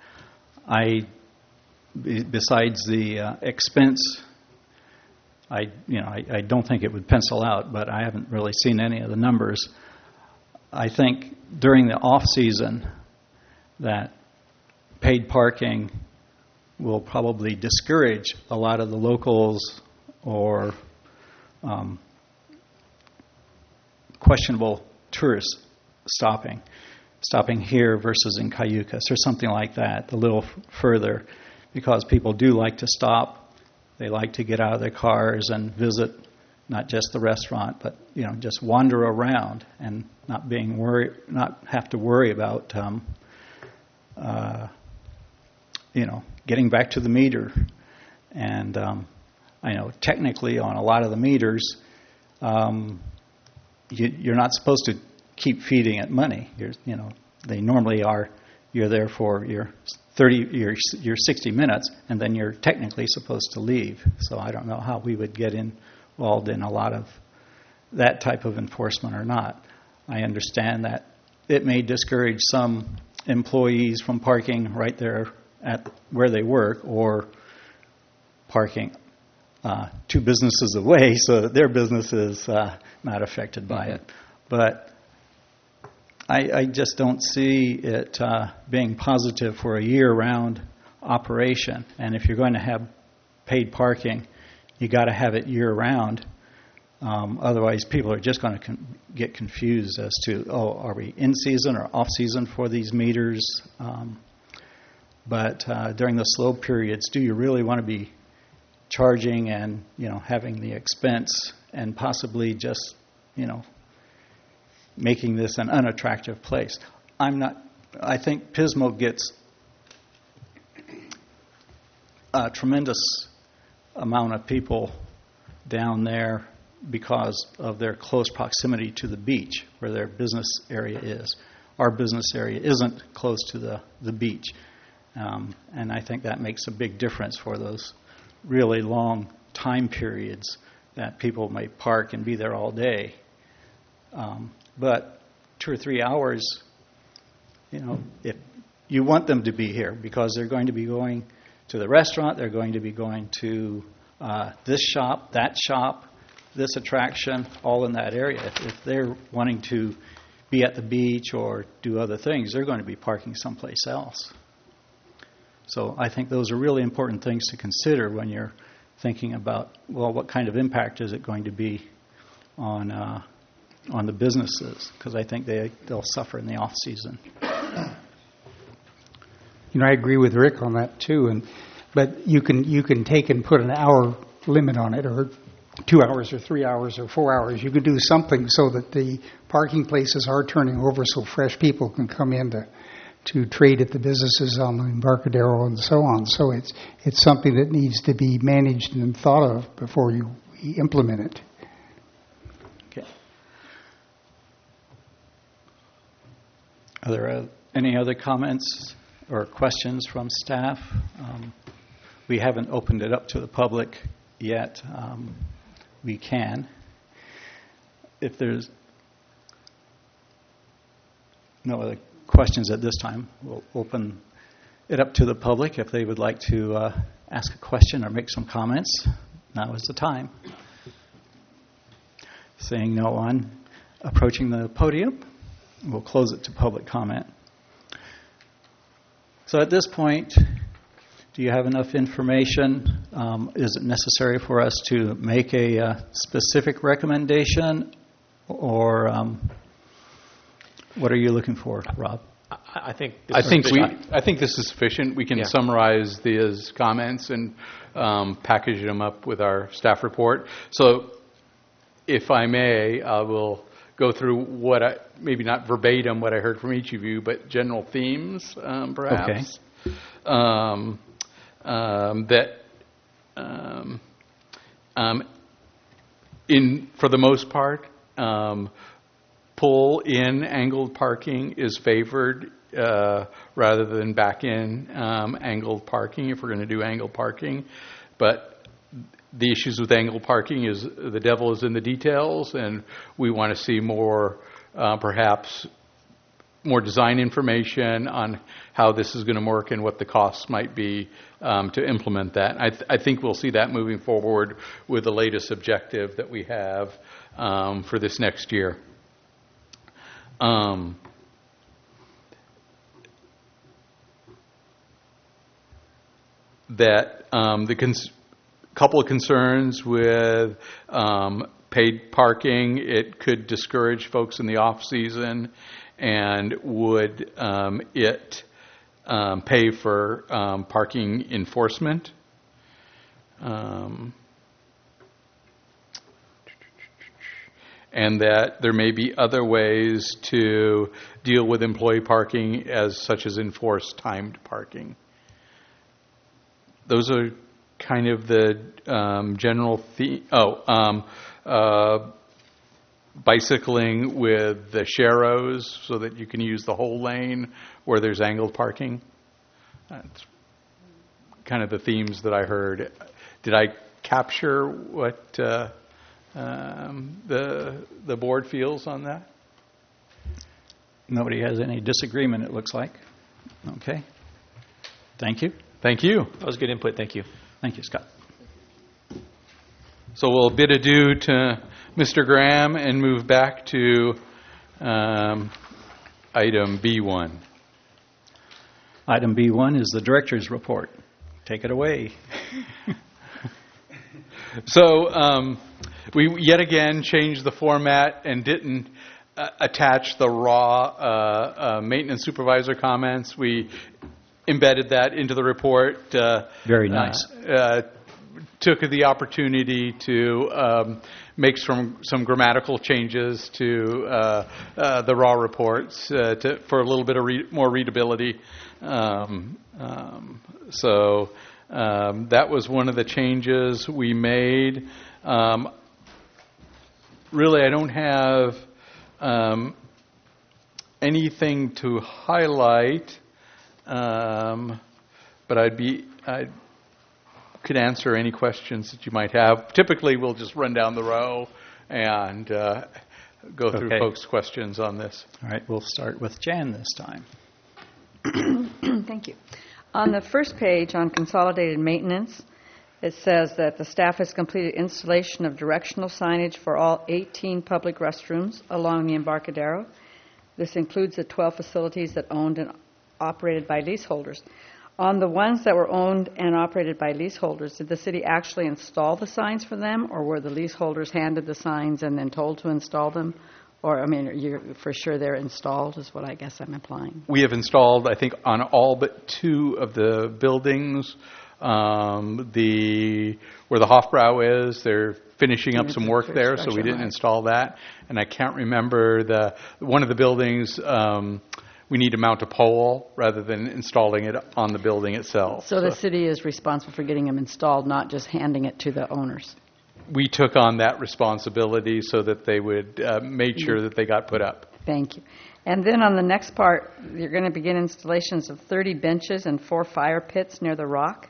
besides the expense, I don't think it would pencil out, but I haven't really seen any of the numbers. I think during the off-season that paid parking will probably discourage a lot of the locals or questionable tourists stopping here versus in Cayucas or something like that, a little further, because people do like to stop. They like to get out of their cars and visit not just the restaurant, but just wander around and not have to worry about getting back to the meter. And I know technically on a lot of the meters, you're not supposed to keep feeding it money. They normally are. You're there for your 60 minutes, and then you're technically supposed to leave. So I don't know how we would get involved in a lot of that type of enforcement or not. I understand that it may discourage some employees from parking right there at where they work, or parking 2 businesses away so that their business is not affected by it. But I just don't see it being positive for a year-round operation. And if you're going to have paid parking, you got to have it year-round. Otherwise, people are just going to get confused as to, are we in season or off season for these meters? But during the slow periods, do you really want to be charging and having the expense and possibly just making this an unattractive place? I think Pismo gets a tremendous amount of people down there because of their close proximity to the beach where their business area is. Our business area isn't close to the beach. And I think that makes a big difference for those really long time periods that people may park and be there all day. But 2 or 3 hours, if you want them to be here because they're going to be going to the restaurant, they're going to be going to this shop, that shop, this attraction, all in that area. If they're wanting to be at the beach or do other things, they're going to be parking someplace else. So I think those are really important things to consider when you're thinking about, what kind of impact is it going to be on the businesses? Because I think they'll suffer in the off season. I agree with Rick on that too. But you can take and put an hour limit on it, or 2 hours, or 3 hours, or 4 hours. You could do something so that the parking places are turning over, so fresh people can come in to trade at the businesses on the Embarcadero and so on. So it's something that needs to be managed and thought of before you implement it. Okay. Are there any other comments or questions from staff? We haven't opened it up to the public yet. We can. If there's no other questions at this time, we'll open it up to the public if they would like to ask a question or make some comments. Now is the time. Seeing no one approaching the podium, we'll close it to public comment. So at this point, do you have enough information? Is it necessary for us to make a specific recommendation, or what are you looking for, Rob? I think this is sufficient. We can summarize these comments and package them up with our staff report. So, if I may, I will go through maybe not verbatim what I heard from each of you, but general themes, perhaps. Okay. For the most part, pull-in angled parking is favored rather than back-in angled parking if we're going to do angled parking. But the issues with angled parking is the devil is in the details, and we want to see more, perhaps, more design information on how this is going to work and what the costs might be to implement that. I think we'll see that moving forward with the latest objective that we have for this next year. Couple of concerns with paid parking. It could discourage folks in the off season, and would it pay for parking enforcement? And that there may be other ways to deal with employee parking, such as enforced timed parking. Those are kind of the general theme. bicycling with the sharrows so that you can use the whole lane where there's angled parking. That's kind of the themes that I heard. Did I capture what the board feels on that? Nobody has any disagreement, it looks like. Okay. Thank you. Thank you. That was good input. Thank you. Thank you, Scott. So we'll bid adieu to Mr. Graham and move back to item B1. Item B1 is the director's report. Take it away. So we yet again changed the format and didn't attach the raw maintenance supervisor comments. We embedded that into the report. Very nice. Took the opportunity to make some grammatical changes to the raw reports for a little bit of more readability. So that was one of the changes we made. Really, I don't have anything to highlight, but I could answer any questions that you might have. Typically, we'll just run down the row and go through folks' questions on this. All right, we'll start with Jan this time. Thank you. On the first page on consolidated maintenance, it says that the staff has completed installation of directional signage for all 18 public restrooms along the Embarcadero. This includes the 12 facilities that owned and operated by leaseholders. On the ones that were owned and operated by leaseholders, did the city actually install the signs for them, or were the leaseholders handed the signs and then told to install them? Or, I mean, you're for sure they're installed is what I guess I'm implying. We have installed, I think, on all but 2 of the buildings. Where the Hofbrau is, they're finishing up some work there, so we didn't install that. And I can't remember one of the buildings. We need to mount a pole rather than installing it on the building itself. So the city is responsible for getting them installed, not just handing it to the owners. We took on that responsibility so that they would make sure that they got put up. Thank you. And then on the next part, you're going to begin installations of 30 benches and 4 fire pits near the rock.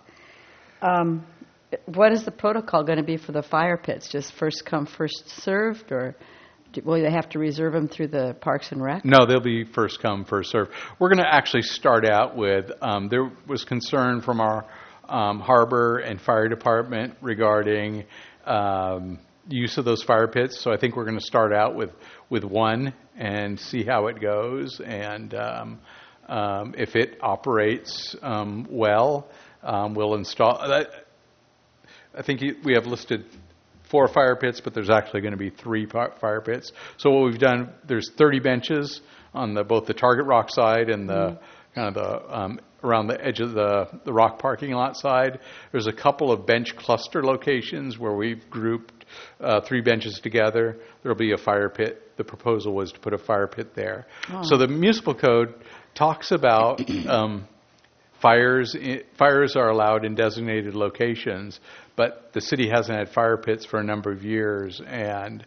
What is the protocol going to be for the fire pits? Just first come, first served, or will they have to reserve them through the Parks and Rec? No, they'll be first come, first served. We're going to actually start out with, there was concern from our harbor and fire department regarding use of those fire pits. So I think we're going to start out with one and see how it goes. And if it operates well, we'll install. I think we have listed 4 fire pits, but there's actually going to be 3 fire pits. So what we've done, there's 30 benches on both the Target Rock side and the kind of the around the edge of the rock parking lot side. There's a couple of bench cluster locations where we've grouped 3 benches together. There'll be a fire pit. The proposal was to put a fire pit there. Oh. So the municipal code talks about fires are allowed in designated locations, but the city hasn't had fire pits for a number of years, and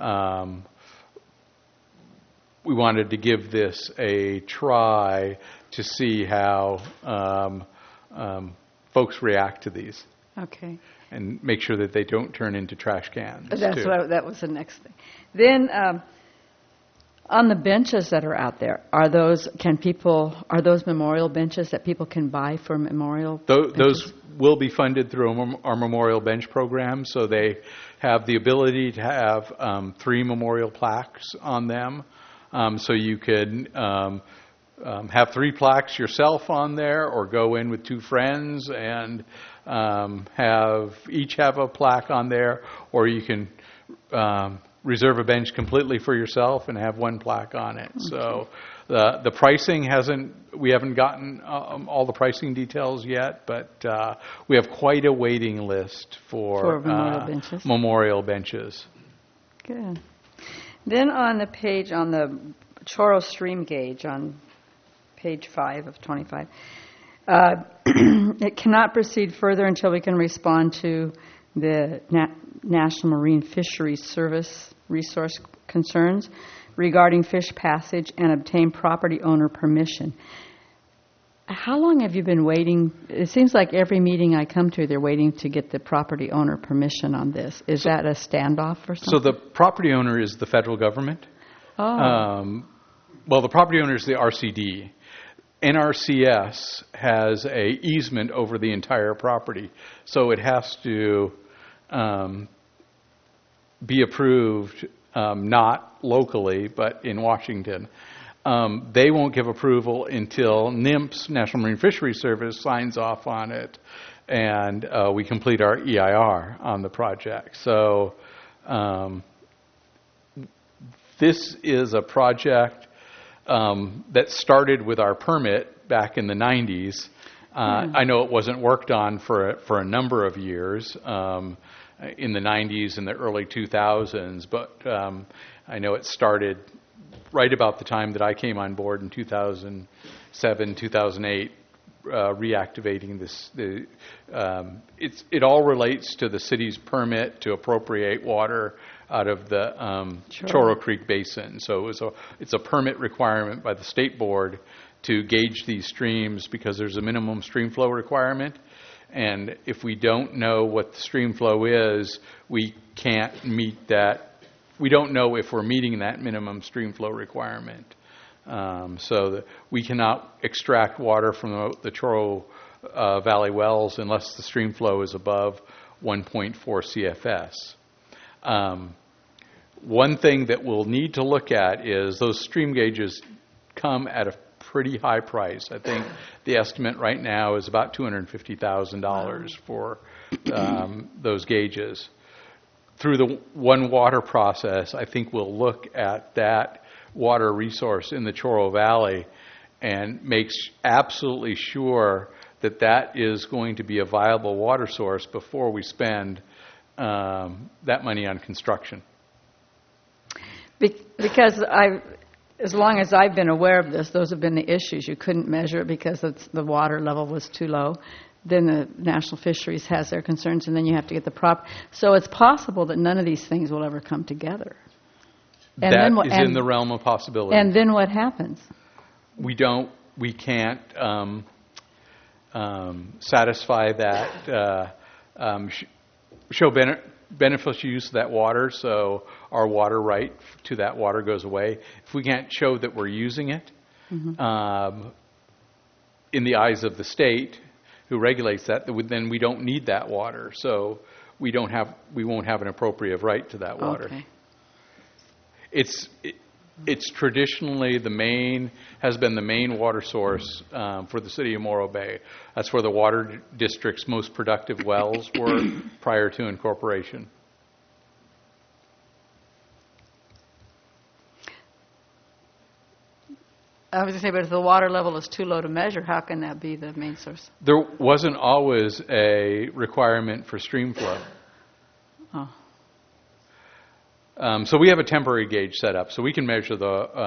we wanted to give this a try to see how folks react to these. Okay. And make sure that they don't turn into trash cans. That was the next thing. Then on the benches that are out there, are those memorial benches that people can buy for memorial? Those will be funded through our memorial bench program, so they have the ability to have 3 memorial plaques on them. So you could have 3 plaques yourself on there, or go in with 2 friends and each have a plaque on there, or you can reserve a bench completely for yourself and have 1 plaque on it. Okay. So the pricing we haven't gotten all the pricing details yet, but we have quite a waiting list for memorial benches. Good. Then on the page on the Choro stream gauge on page 5 of 25, it cannot proceed further until we can respond to the National Marine Fisheries Service resource concerns regarding fish passage and obtain property owner permission. How long have you been waiting? It seems like every meeting I come to, they're waiting to get the property owner permission on this. Is that a standoff or something? So the property owner is the federal government. Oh. Well, the property owner is the RCD. NRCS has a easement over the entire property, so it has to be approved not locally, but in Washington. They won't give approval until NMFS, National Marine Fisheries Service, signs off on it, and we complete our EIR on the project. So this is a project that started with our permit back in the 90s. I know it wasn't worked on for a number of years in the 90s and the early 2000s, but I know it started right about the time that I came on board in 2007, 2008, reactivating this. It all relates to the city's permit to appropriate water out of the Choro Creek Basin. So it's a permit requirement by the state board to gauge these streams because there's a minimum stream flow requirement. And if we don't know what the stream flow is, we can't meet that. We don't know if we're meeting that minimum stream flow requirement. So that we cannot extract water from the Choro Valley wells unless the stream flow is above 1.4 CFS. One thing that we'll need to look at is those stream gauges come at a pretty high price. I think the estimate right now is about $250,000 for those gauges. Through the One Water process, I think we'll look at that water resource in the Choro Valley and make absolutely sure that that is going to be a viable water source before we spend that money on construction. Because as long as I've been aware of this, those have been the issues. You couldn't measure it because the water level was too low. Then the National Fisheries has their concerns, and then you have to get the prop. So it's possible that none of these things will ever come together. And that then is in the realm of possibility. And then what happens? We can't satisfy that, show beneficial use of that water, so our water right to that water goes away. If we can't show that we're using it, in the eyes of the state who regulates that, then we don't need that water. So we won't have an appropriate right to that water. Okay. It's traditionally has been the main water source for the city of Morro Bay. That's where the water district's most productive wells were prior to incorporation. I was going to say, but if the water level is too low to measure, how can that be the main source? There wasn't always a requirement for stream flow. Oh. So we have a temporary gauge set up, so we can measure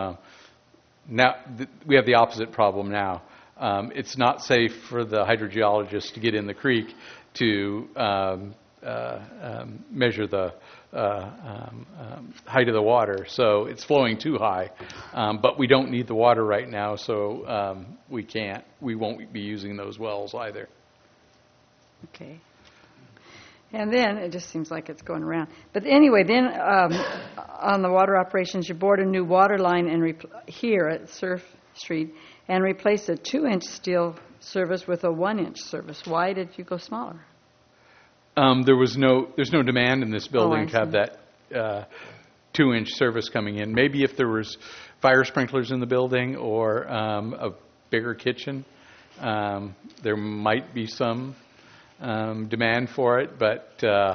we have the opposite problem now. It's not safe for the hydrogeologist to get in the creek to measure the height of the water, so it's flowing too high. But we don't need the water right now, so we won't be using those wells either. Okay. And then, it just seems like it's going around. But anyway, then on the water operations, you bored a new water line here at Surf Street and replaced a 2-inch steel service with a 1-inch service. Why did you go smaller? There's no demand in this building to have see. that 2-inch service coming in. Maybe if there was fire sprinklers in the building or a bigger kitchen, there might be some demand for it, but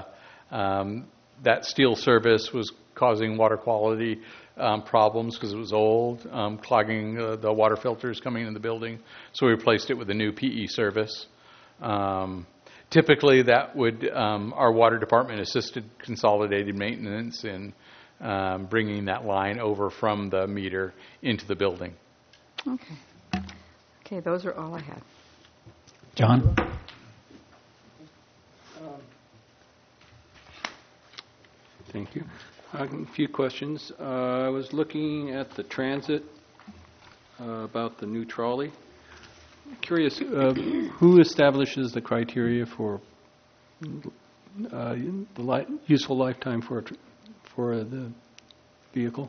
that steel service was causing water quality problems because it was old, clogging the water filters coming in the building. So we replaced it with a new PE service. Typically, that would our water department assisted consolidated maintenance in bringing that line over from the meter into the building. Okay, those are all I had. John? Thank you. A few questions. I was looking at the transit about the new trolley. Curious, who establishes the criteria for the useful lifetime for the vehicle?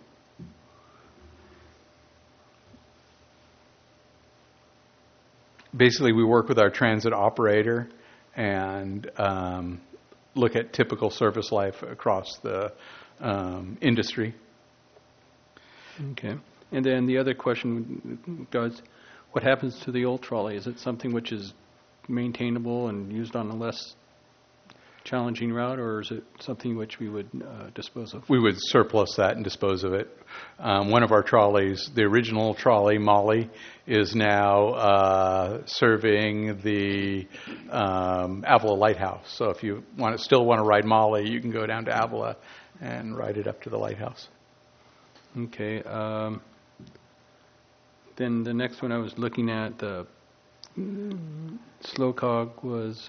Basically, we work with our transit operator and look at typical service life across the industry. Okay. And then the other question was, what happens to the old trolley? Is it something which is maintainable and used on a less challenging route, or is it something which we would dispose of? We would surplus that and dispose of it. One of our trolleys, the original trolley, Molly, is now serving the Avila Lighthouse. So if you still want to ride Molly, you can go down to Avila and ride it up to the lighthouse. Okay. Then the next one I was looking at, SLOCOG was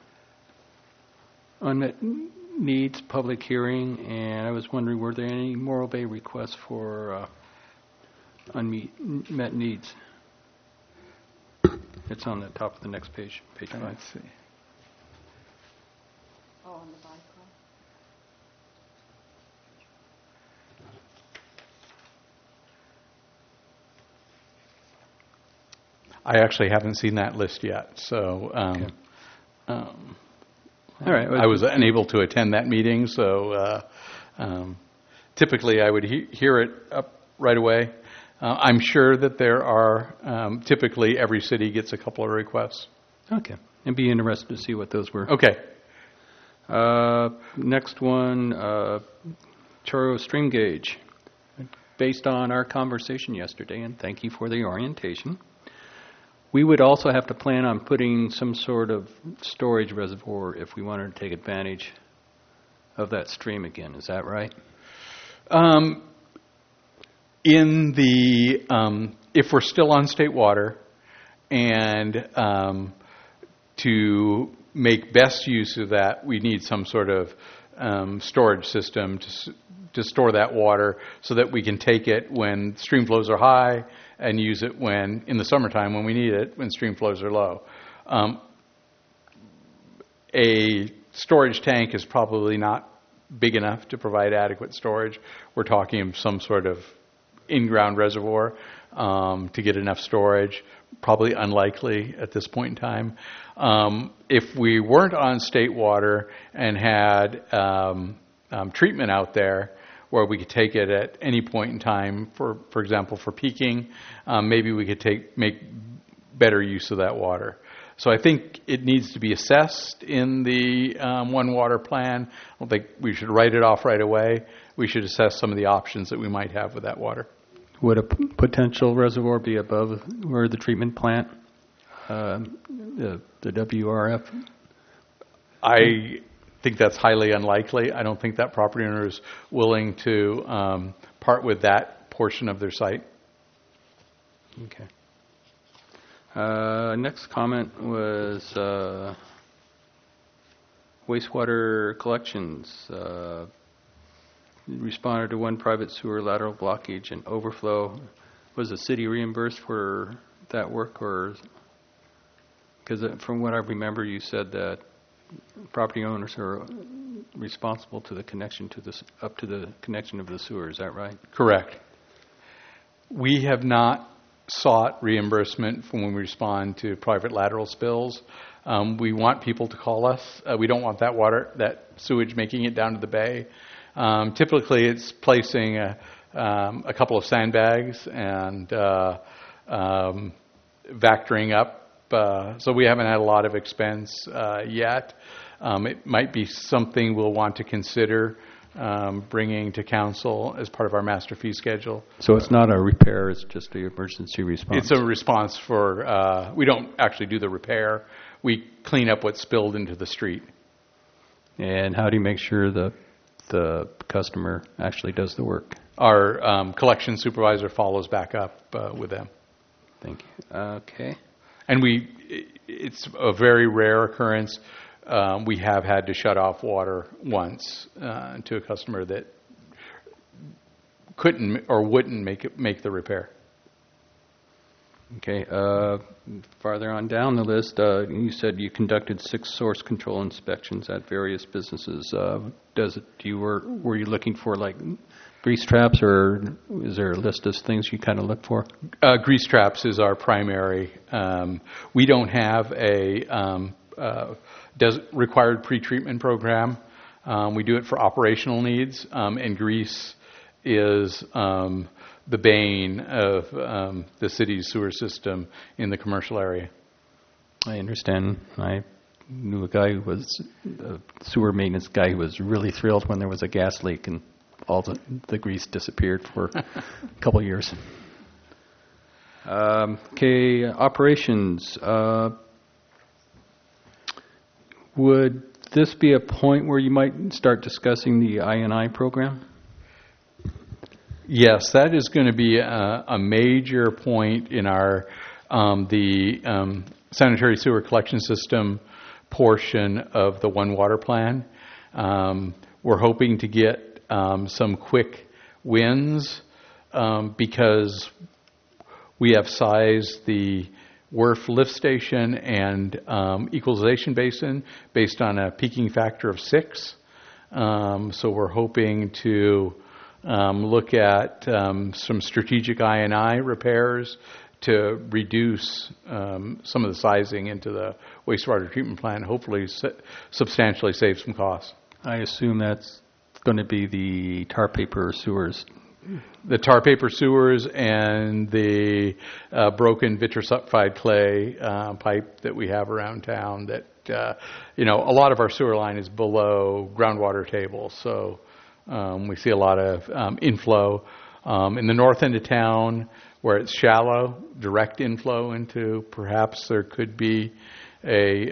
unmet needs public hearing, and I was wondering, were there any Morro Bay requests for unmet needs? It's on the top of the next page, page 5. Let's see. Oh, on the bike one? I actually haven't seen that list yet, so Okay. All right. I was unable to attend that meeting, so typically I would hear it up right away. I'm sure that there are, typically every city gets a couple of requests. Okay. I'd be interested to see what those were. Okay. Next one, Charo Stream Gauge. Based on our conversation yesterday, and thank you for the orientation, we would also have to plan on putting some sort of storage reservoir if we wanted to take advantage of that stream again. Is that right? If we're still on state water, and to make best use of that, we need some sort of storage system to store that water so that we can take it when stream flows are high and use it in the summertime when we need it, when stream flows are low. A storage tank is probably not big enough to provide adequate storage. We're talking some sort of in-ground reservoir to get enough storage. Probably unlikely at this point in time. If we weren't on state water and had treatment out there where we could take it at any point in time, for example, for peaking, maybe we could make better use of that water. So I think it needs to be assessed in the One Water plan. I don't think we should write it off right away. We should assess some of the options that we might have with that water. Would a potential reservoir be above where the treatment plant, the WRF? I think that's highly unlikely. I don't think that property owner is willing to part with that portion of their site. Okay. Next comment was wastewater collections. Responded to one private sewer lateral blockage and overflow. Was the city reimbursed for that work, or because from what I remember, you said that property owners are responsible to the connection to this up to the connection of the sewer. Is that right? Correct. We have not sought reimbursement from when we respond to private lateral spills. We want people to call us. We don't want that sewage making it down to the bay. Typically, it's placing a couple of sandbags and vectoring up. So we haven't had a lot of expense yet. It might be something we'll want to consider bringing to council as part of our master fee schedule. So it's not a repair, it's just an emergency response? It's a response for, we don't actually do the repair. We clean up what's spilled into the street. And how do you make sure the customer actually does the work? Our collection supervisor follows back up with them. Thank you. Okay. And it's a very rare occurrence. We have had to shut off water once to a customer that couldn't or wouldn't make the repair. Okay. Farther on down the list, you said you conducted 6 source control inspections at various businesses. Were you looking for like grease traps, or is there a list of things you kind of look for? Grease traps is our primary. We don't have a required pretreatment program. We do it for operational needs, and grease is the bane of the city's sewer system in the commercial area. I understand. I knew a guy who was a sewer maintenance guy who was really thrilled when there was a gas leak and all the grease disappeared for a couple of years. Okay, operations. Would this be a point where you might start discussing the I&I program? Yes, that is going to be a major point in our sanitary sewer collection system portion of the One Water Plan. We're hoping to get some quick wins because we have sized the Wharf lift station and equalization basin based on a peaking factor of 6. So we're hoping to look at some strategic I&I repairs to reduce some of the sizing into the wastewater treatment plant, hopefully substantially save some costs. I assume that's going to be the tar paper sewers. The tar paper sewers and the broken vitreous-sulfide clay pipe that we have around town that, a lot of our sewer line is below groundwater table, so we see a lot of inflow. In the north end of town, where it's shallow, direct inflow into, perhaps there could be a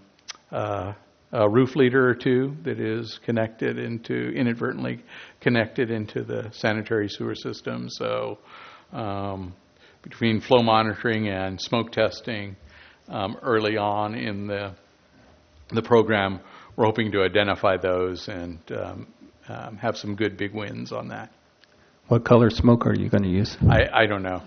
roof leader or two that is inadvertently connected into the sanitary sewer system. So between flow monitoring and smoke testing early on in the program, we're hoping to identify those and have some good big wins on that. What color smoke are you going to use? I don't know.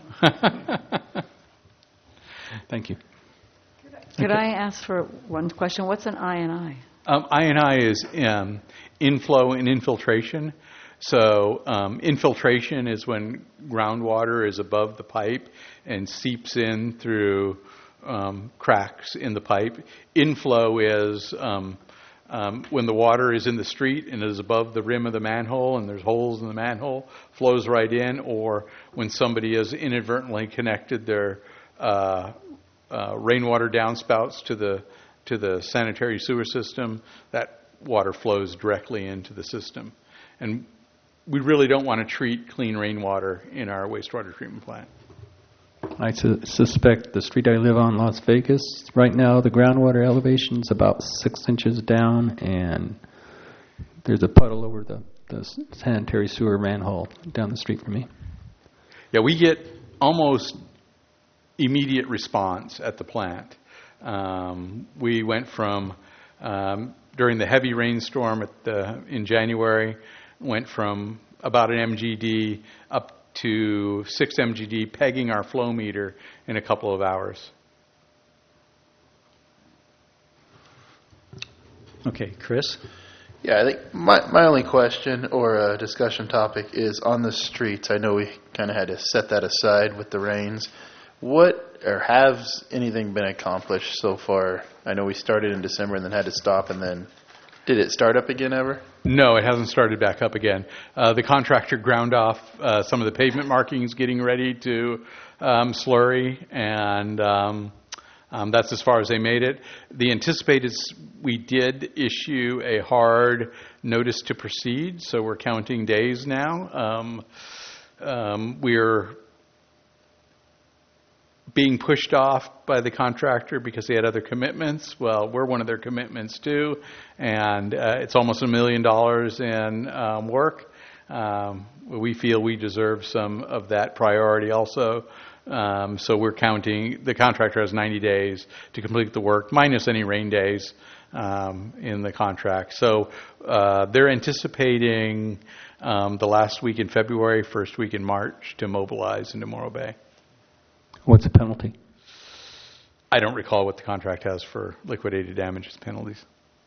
Thank you. Could I ask for one question? What's an I&I? I&I is inflow and infiltration. So infiltration is when groundwater is above the pipe and seeps in through cracks in the pipe. Inflow is when the water is in the street and is above the rim of the manhole and there's holes in the manhole, flows right in, or when somebody has inadvertently connected their rainwater downspouts to the sanitary sewer system, that water flows directly into the system. And we really don't want to treat clean rainwater in our wastewater treatment plant. I suspect the street I live on, Las Vegas, right now the groundwater elevation is about 6 inches down, and there's a puddle over the sanitary sewer manhole down the street from me. Yeah, we get almost immediate response at the plant. We went from, during the heavy rainstorm in January, went from about an MGD up to 6 MGD, pegging our flow meter in a couple of hours. Okay, Chris? Yeah, I think my only question or discussion topic is on the streets. I know we kind of had to set that aside with the rains. Has anything been accomplished so far? I know we started in December and then had to stop, and then did it start up again ever? No, it hasn't started back up again. The contractor ground off some of the pavement markings, getting ready to slurry, and that's as far as they made it. The anticipated, we did issue a hard notice to proceed, so we're counting days now. We're being pushed off by the contractor because they had other commitments. Well, we're one of their commitments too, and it's almost $1 million in work. We feel we deserve some of that priority also. So we're counting, the contractor has 90 days to complete the work, minus any rain days in the contract. So they're anticipating the last week in February, first week in March to mobilize into Morro Bay. What's the penalty? I don't recall what the contract has for liquidated damages penalties.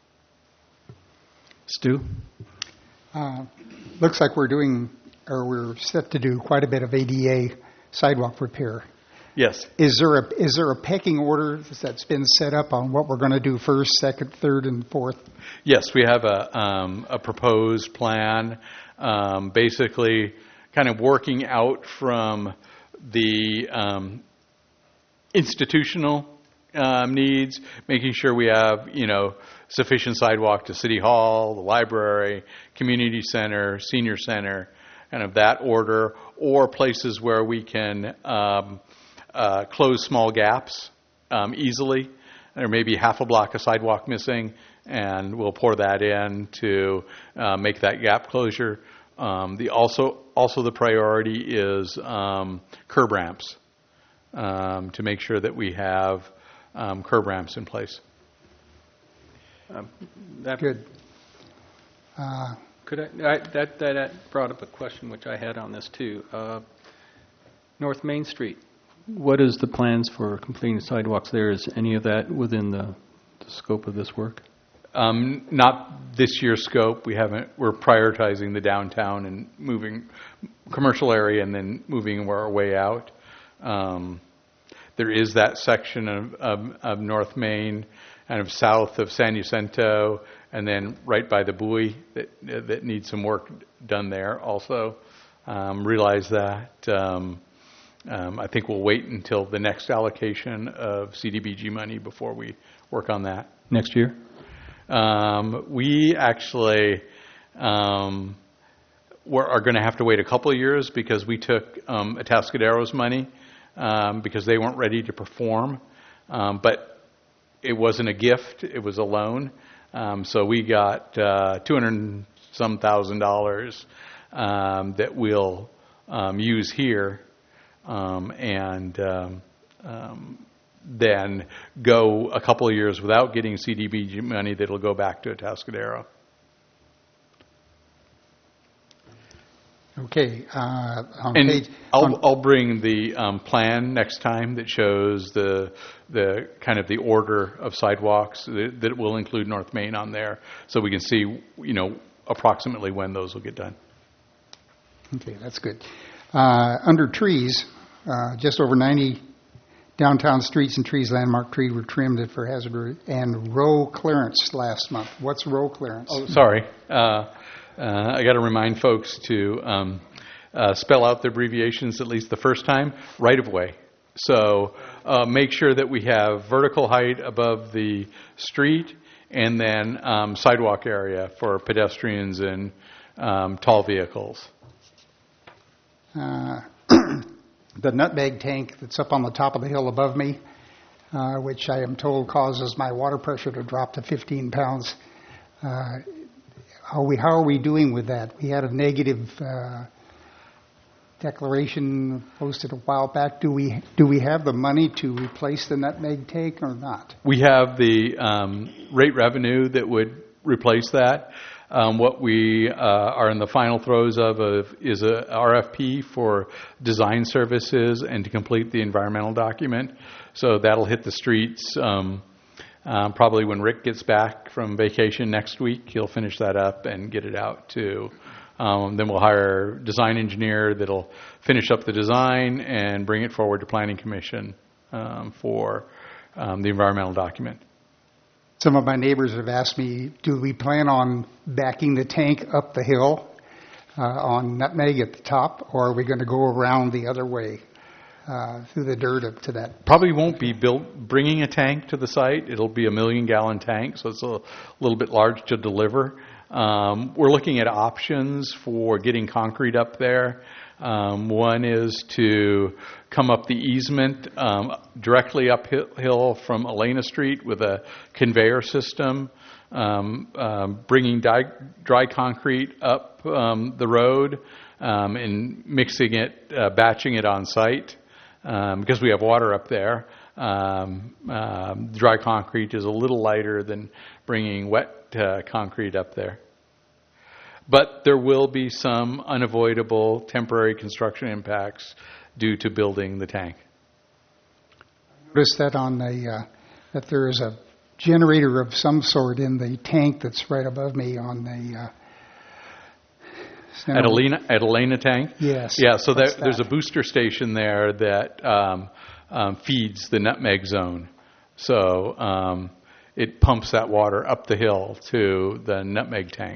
Stu? Looks like we're set to do quite a bit of ADA sidewalk repair. Yes. Is there a pecking order that's been set up on what we're going to do first, second, third, and fourth? Yes, we have a proposed plan, basically kind of working out from the institutional needs, making sure we have, sufficient sidewalk to City Hall, the library, community center, senior center, kind of that order, or places where we can close small gaps easily. There may be half a block of sidewalk missing, and we'll pour that in to make that gap closure. Also the priority is curb ramps, to make sure that we have curb ramps in place. Good. That brought up a question which I had on this too. North Main Street. What is the plans for completing sidewalks there? Is any of that within the scope of this work? Not this year's scope. We're prioritizing the downtown and moving commercial area and then moving our way out. There is that section of North Main, kind of south of San Jacinto, and then right by the buoy that needs some work done there also. Realize that. I think we'll wait until the next allocation of CDBG money before we work on that. Next year? We actually are going to have to wait a couple of years because we took Atascadero's money because they weren't ready to perform. But it wasn't a gift, it was a loan. So we got $200,000 that we'll use here and then go a couple of years without getting CDBG money that'll go back to Atascadero. Okay. I'll bring the plan next time that shows the kind of the order of sidewalks that will include North Main on there, so we can see approximately when those will get done. Okay, that's good. Under trees, just over 90 downtown streets and trees, landmark tree, were trimmed for hazard and row clearance last month. What's row clearance? Oh, sorry. I got to remind folks to spell out the abbreviations at least the first time. Right of way. So make sure that we have vertical height above the street, and then sidewalk area for pedestrians and tall vehicles. The nutmeg tank that's up on the top of the hill above me, which I am told causes my water pressure to drop to 15 pounds. How are we doing with that? We had a negative declaration posted a while back. Do we have the money to replace the nutmeg tank or not? We have the rate revenue that would replace that. What we are in the final throes of is a RFP for design services and to complete the environmental document. So that'll hit the streets probably when Rick gets back from vacation next week. He'll finish that up and get it out to. Then we'll hire a design engineer that'll finish up the design and bring it forward to Planning Commission for the environmental document. Some of my neighbors have asked me, do we plan on backing the tank up the hill on Nutmeg at the top, or are we going to go around the other way through the dirt up to that? Probably won't be bringing a tank to the site. It'll be a 1 million-gallon tank, so it's a little bit large to deliver. We're looking at options for getting concrete up there. One is to come up the easement directly uphill from Elena Street with a conveyor system, bringing dry concrete up the road and mixing it, batching it on site because we have water up there. Dry concrete is a little lighter than bringing wet concrete up there. But there will be some unavoidable temporary construction impacts due to building the tank. Noticed that on the that there is a generator of some sort in the tank that's right above me on the At Elena Tank? Yes. Yeah, so What's there's a that? booster station there that feeds the Nutmeg Zone. So it pumps that water up the hill to the Nutmeg Tank.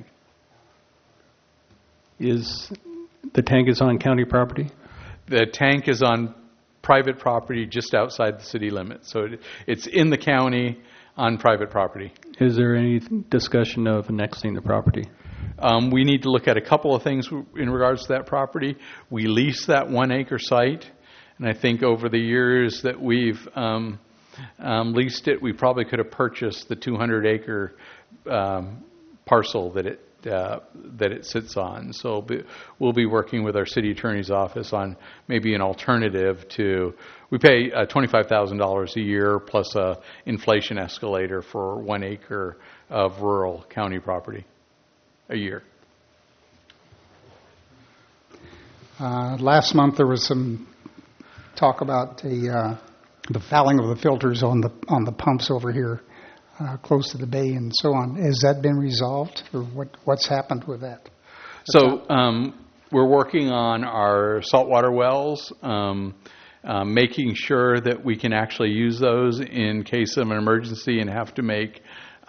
The tank is on county property? The tank is on private property just outside the city limits. So it's in the county on private property. Is there any discussion of annexing the property? We need to look at a couple of things in regards to that property. We lease that 1 acre site, and I think over the years that we've leased it, we probably could have purchased the 200 acre parcel that it sits on. So we'll be working with our city attorney's office on maybe an alternative to. We pay $25,000 a year plus a inflation escalator for 1 acre of rural county property a year. Last month there was some talk about the fouling of the filters on the pumps over here close to the bay and so on. Has that been resolved, or what's happened with that? So we're working on our saltwater wells, making sure that we can actually use those in case of an emergency and have to make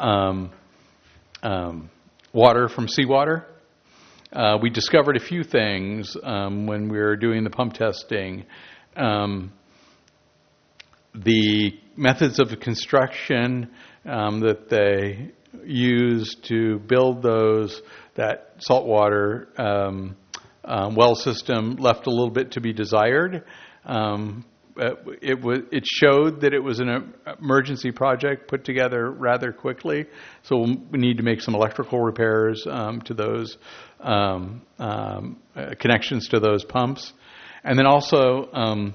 water from seawater. We discovered a few things when we were doing the pump testing. The methods of construction that they used to build that saltwater well system left a little bit to be desired. It showed that it was an emergency project put together rather quickly, so we need to make some electrical repairs to those connections to those pumps. And then also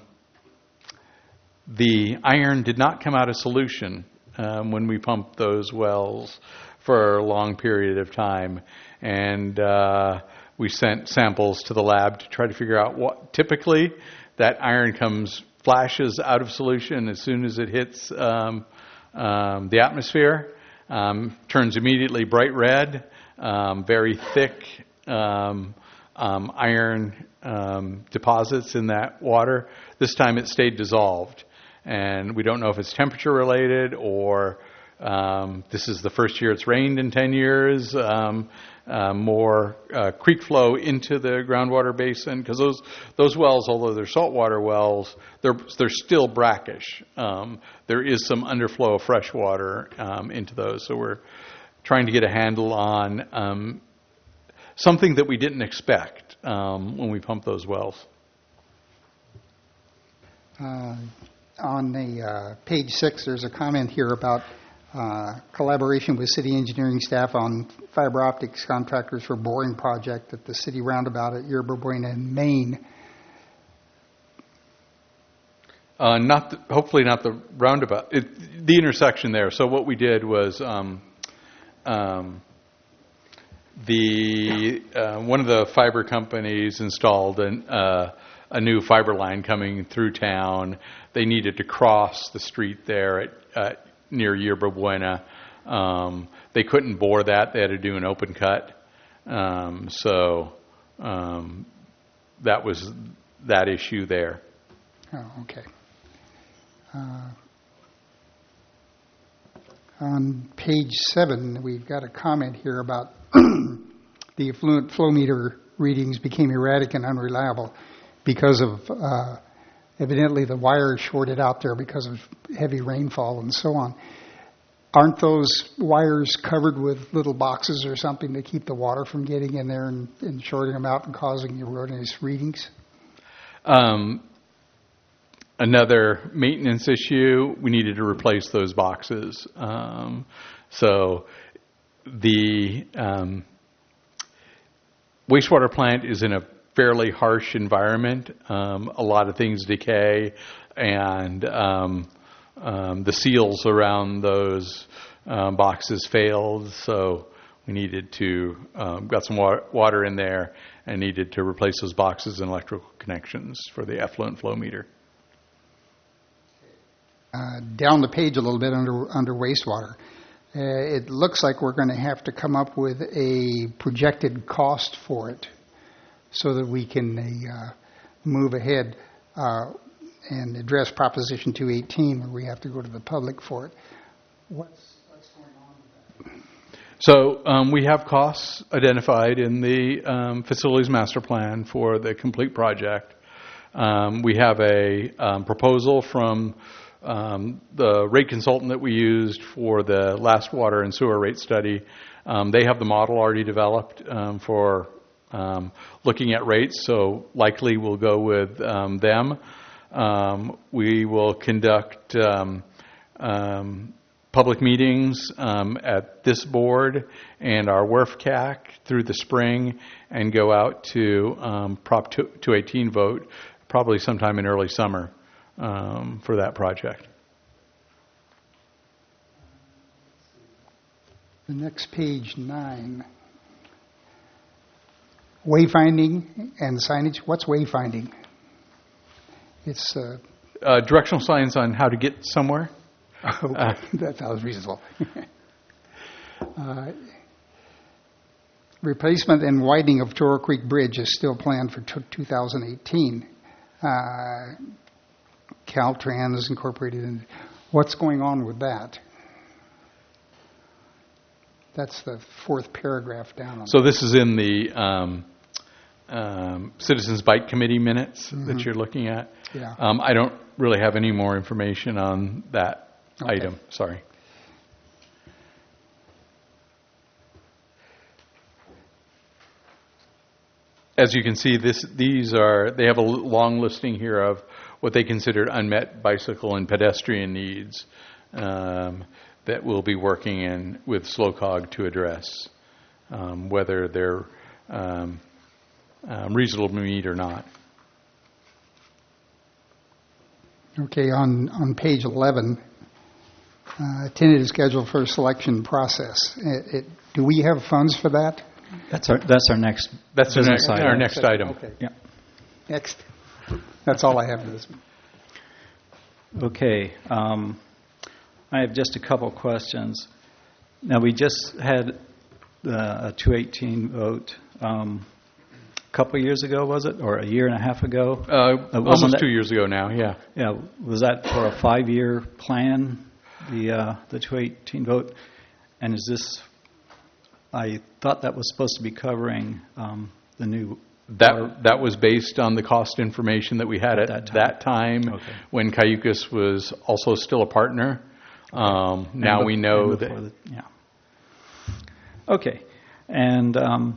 the iron did not come out of solution when we pumped those wells for a long period of time, and we sent samples to the lab to try to figure out what. Typically that iron flashes out of solution as soon as it hits the atmosphere, turns immediately bright red, very thick iron deposits in that water. This time it stayed dissolved, and we don't know if it's temperature related or this is the first year it's rained in 10 years. More creek flow into the groundwater basin, because those wells, although they're saltwater wells, they're still brackish. There is some underflow of fresh water into those, so we're trying to get a handle on something that we didn't expect when we pump those wells. On the page 6, there's a comment here about collaboration with city engineering staff on fiber optics contractors for boring project at the city roundabout at Yerba Buena in Maine. Hopefully not the roundabout. The intersection there. So what we did was one of the fiber companies installed a new fiber line coming through town. They needed to cross the street there at near Yerba Buena. They couldn't bore that. They had to do an open cut. So that was that issue there. Oh, okay. On page 7, we've got a comment here about the effluent flow meter readings became erratic and unreliable because of evidently the wire shorted out there because of heavy rainfall and so on. Aren't those wires covered with little boxes or something to keep the water from getting in there and shorting them out and causing erroneous readings? Another maintenance issue, we needed to replace those boxes. So the wastewater plant is in a fairly harsh environment. A lot of things decay, and the seals around those boxes failed. So We needed to, got some water in there and needed to replace those boxes and electrical connections for the effluent flow meter. Down the page a little bit under wastewater, it looks like we're going to have to come up with a projected cost for it so that we can move ahead and address Proposition 218, where we have to go to the public for it. What's going on with that? So we have costs identified in the facilities master plan for the complete project. We have a proposal from the rate consultant that we used for the last water and sewer rate study. They have the model already developed for looking at rates, so likely we'll go with them. We will conduct public meetings at this board and our WRF-CAC through the spring and go out to Prop 218 vote probably sometime in early summer for that project. The next page, 9. Wayfinding and signage. What's wayfinding? It's Directional signs on how to get somewhere. okay. That sounds reasonable. Replacement and widening of Toro Creek Bridge is still planned for 2018. Caltrans incorporated in. What's going on with that? That's the fourth paragraph down. So this is in the Citizens Bike Committee minutes that you're looking at. Yeah. I don't really have any more information on that item. Sorry. As you can see, they have a long listing here of what they consider unmet bicycle and pedestrian needs that we'll be working in with SLOCOG to address, whether they're reasonable to meet or not. Okay, on page 11, tentative schedule for selection process. Do we have funds for that? That's our next. That's business item. our next item. Okay. Yeah. Next. That's all I have for this one. Okay. I have just a couple questions. Now, we just had a 218 vote a couple years ago, was it? Or a year and a half ago? Almost 2 years ago now, yeah. Yeah. Was that for a 5-year plan, the 218 vote? And is this, I thought that was supposed to be covering the new... That was based on the cost information that we had at that time Okay. when Cayucas was also still a partner. Now we know that... yeah. Okay. And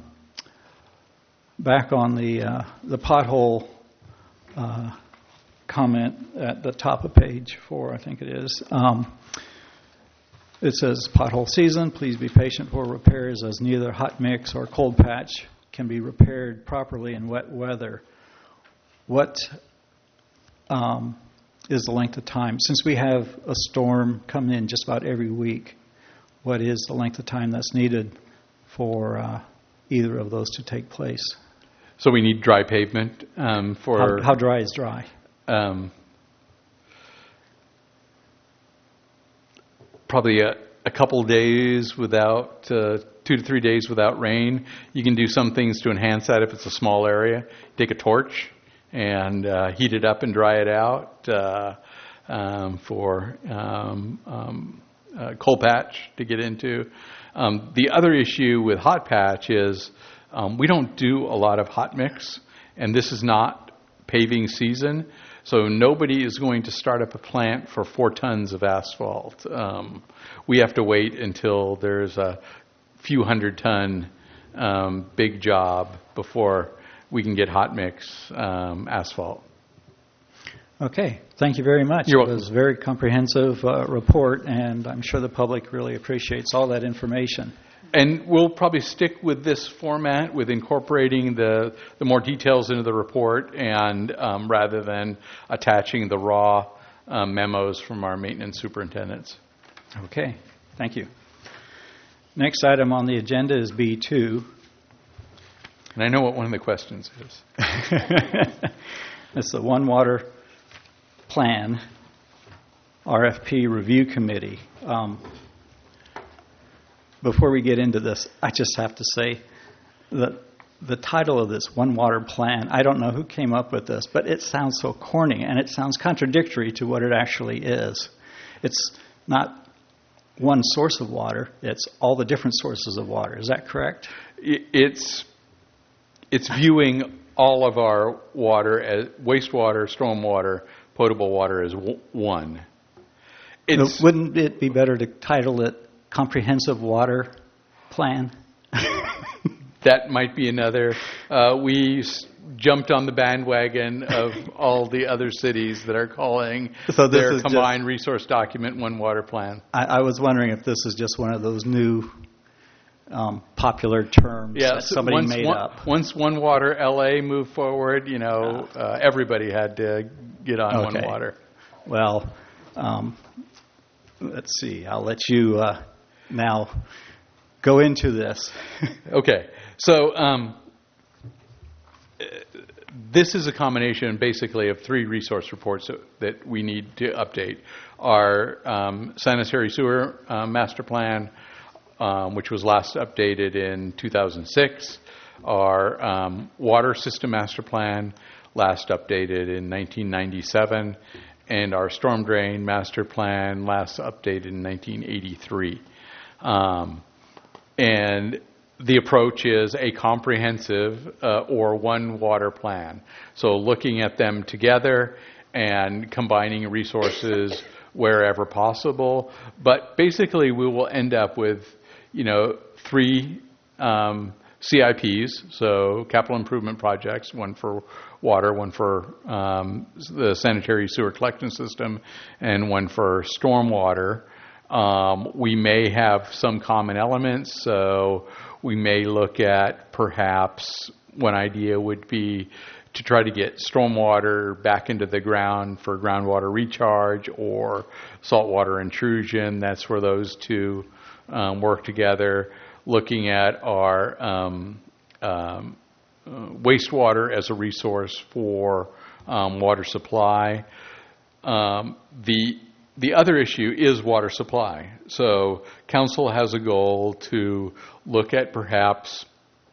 back on the pothole comment at the top of page 4, I think it is. It says, pothole season, please be patient for repairs as neither hot mix or cold patch can be repaired properly in wet weather. What is the length of time? Since we have a storm coming in just about every week, what is the length of time that's needed for either of those to take place? So we need dry pavement for... How dry is dry? Probably a couple days without, 2 to 3 days without rain. You can do some things to enhance that if it's a small area. Take a torch and heat it up and dry it out for cold patch to get into. The other issue with hot patch is we don't do a lot of hot mix, and this is not paving season. So nobody is going to start up a plant for 4 tons of asphalt. We have to wait until there's a few 100-ton big job before we can get hot mix asphalt. Okay. Thank you very much. You're It welcome. was a very comprehensive report, and I'm sure the public really appreciates all that information. And we'll probably stick with this format, with incorporating the more details into the report, and rather than attaching the raw memos from our maintenance superintendents. Okay. Thank you. Next item on the agenda is B2. And I know what one of the questions is. It's the One Water Plan RFP Review Committee. Before we get into this, I just have to say that the title of this One Water Plan, I don't know who came up with this, but it sounds so corny, and it sounds contradictory to what it actually is. It's not one source of water, it's all the different sources of water. Is that correct? It's viewing all of our water as wastewater, stormwater, potable water as one. Wouldn't it be better to title it Comprehensive Water Plan? That might be another. We jumped on the bandwagon of all the other cities that are calling their combined resource document One Water Plan. I was wondering if this is just one of those new popular terms that somebody made up. Once One Water LA moved forward, everybody had to get on One Water. Well, let's see. I'll let you now go into this. Okay. So this is a combination basically of 3 resource reports that we need to update. Our sanitary sewer master plan, which was last updated in 2006. Our water system master plan, last updated in 1997. And our storm drain master plan, last updated in 1983. And the approach is a comprehensive or one water plan. So looking at them together and combining resources wherever possible. But basically we will end up with, 3 CIPs, so capital improvement projects, one for water, one for the sanitary sewer collection system, and one for stormwater. We may have some common elements, so we may look at perhaps one idea would be to try to get stormwater back into the ground for groundwater recharge or saltwater intrusion. That's where those two work together. Looking at our wastewater as a resource for water supply. The other issue is water supply. So council has a goal to look at perhaps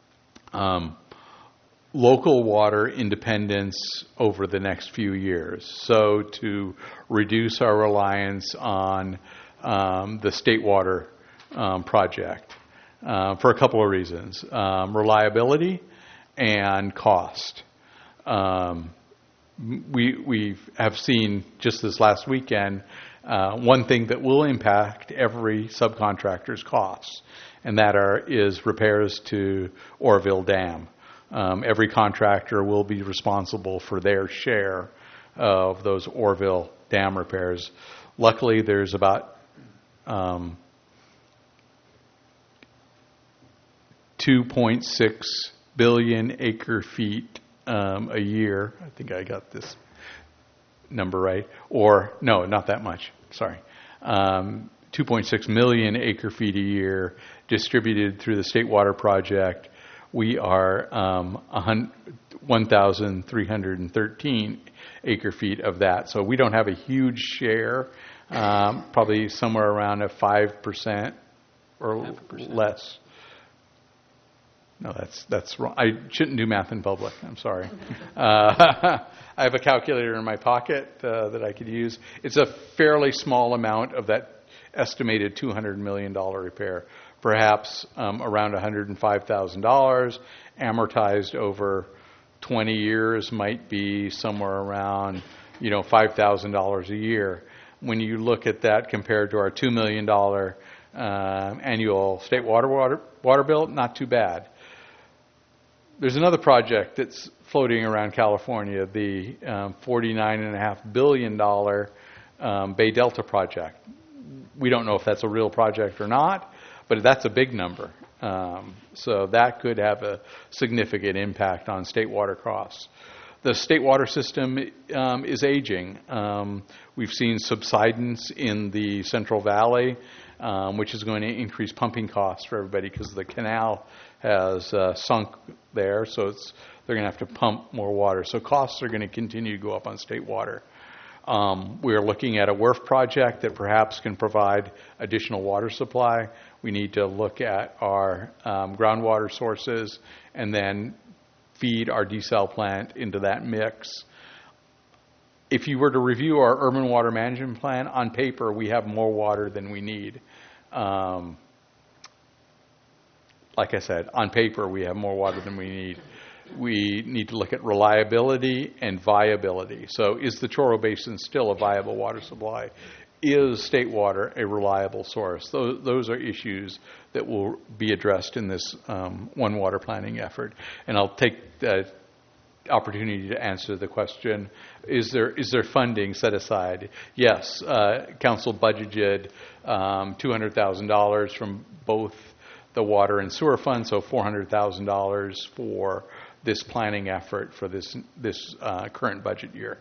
local water independence over the next few years. So to reduce our reliance on the state water project for a couple of reasons. Reliability and cost. We have seen just this last weekend one thing that will impact every subcontractor's costs, and that is repairs to Oroville Dam. Every contractor will be responsible for their share of those Oroville Dam repairs. Luckily, there's about 2.6 billion acre feet a year. I think I got this number right. Or, no, not that much. Sorry. 2.6 million acre feet a year distributed through the State Water Project. We are 1,313 acre feet of that. So we don't have a huge share, probably somewhere around a 5% or less. No, that's wrong. I shouldn't do math in public. I'm sorry. I have a calculator in my pocket that I could use. It's a fairly small amount of that estimated $200 million repair, perhaps around $105,000, amortized over 20 years might be somewhere around $5,000 a year. When you look at that compared to our $2 million annual state water bill, not too bad. There's another project that's floating around California, the $49.5 billion Bay Delta project. We don't know if that's a real project or not, but that's a big number. So that could have a significant impact on state water costs. The state water system is aging. We've seen subsidence in the Central Valley. which is going to increase pumping costs for everybody because the canal has sunk there, so they're going to have to pump more water. So costs are going to continue to go up on state water. We are looking at a WRF project that perhaps can provide additional water supply. We need to look at our groundwater sources and then feed our desal plant into that mix. If you were to review our urban water management plan, on paper we have more water than we need. Like I said, on paper we have more water than we need. We need to look at reliability and viability. So is the Chorro Basin still a viable water supply? Is state water a reliable source? Those are issues that will be addressed in this One Water planning effort. And I'll take the opportunity to answer the question, is there funding set aside? Yes, council budgeted $200,000 from both the water and sewer fund, so $400,000 for this planning effort for this current budget year.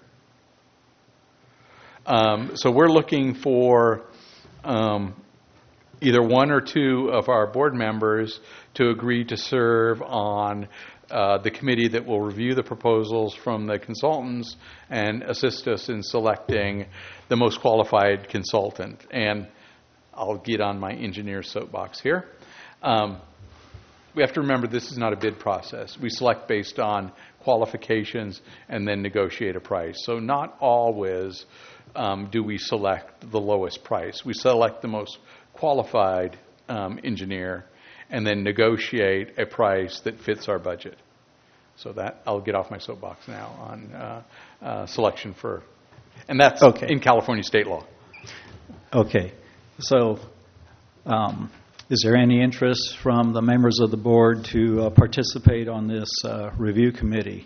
So we're looking for either one or two of our board members to agree to serve on the committee that will review the proposals from the consultants and assist us in selecting the most qualified consultant. And I'll get on my engineer soapbox here. We have to remember this is not a bid process. We select based on qualifications and then negotiate a price. So not always do we select the lowest price. We select the most qualified engineer and then negotiate a price that fits our budget. So that I'll get off my soapbox now on selection for, and that's Okay. in California state law. Okay. So is there any interest from the members of the board to participate on this review committee?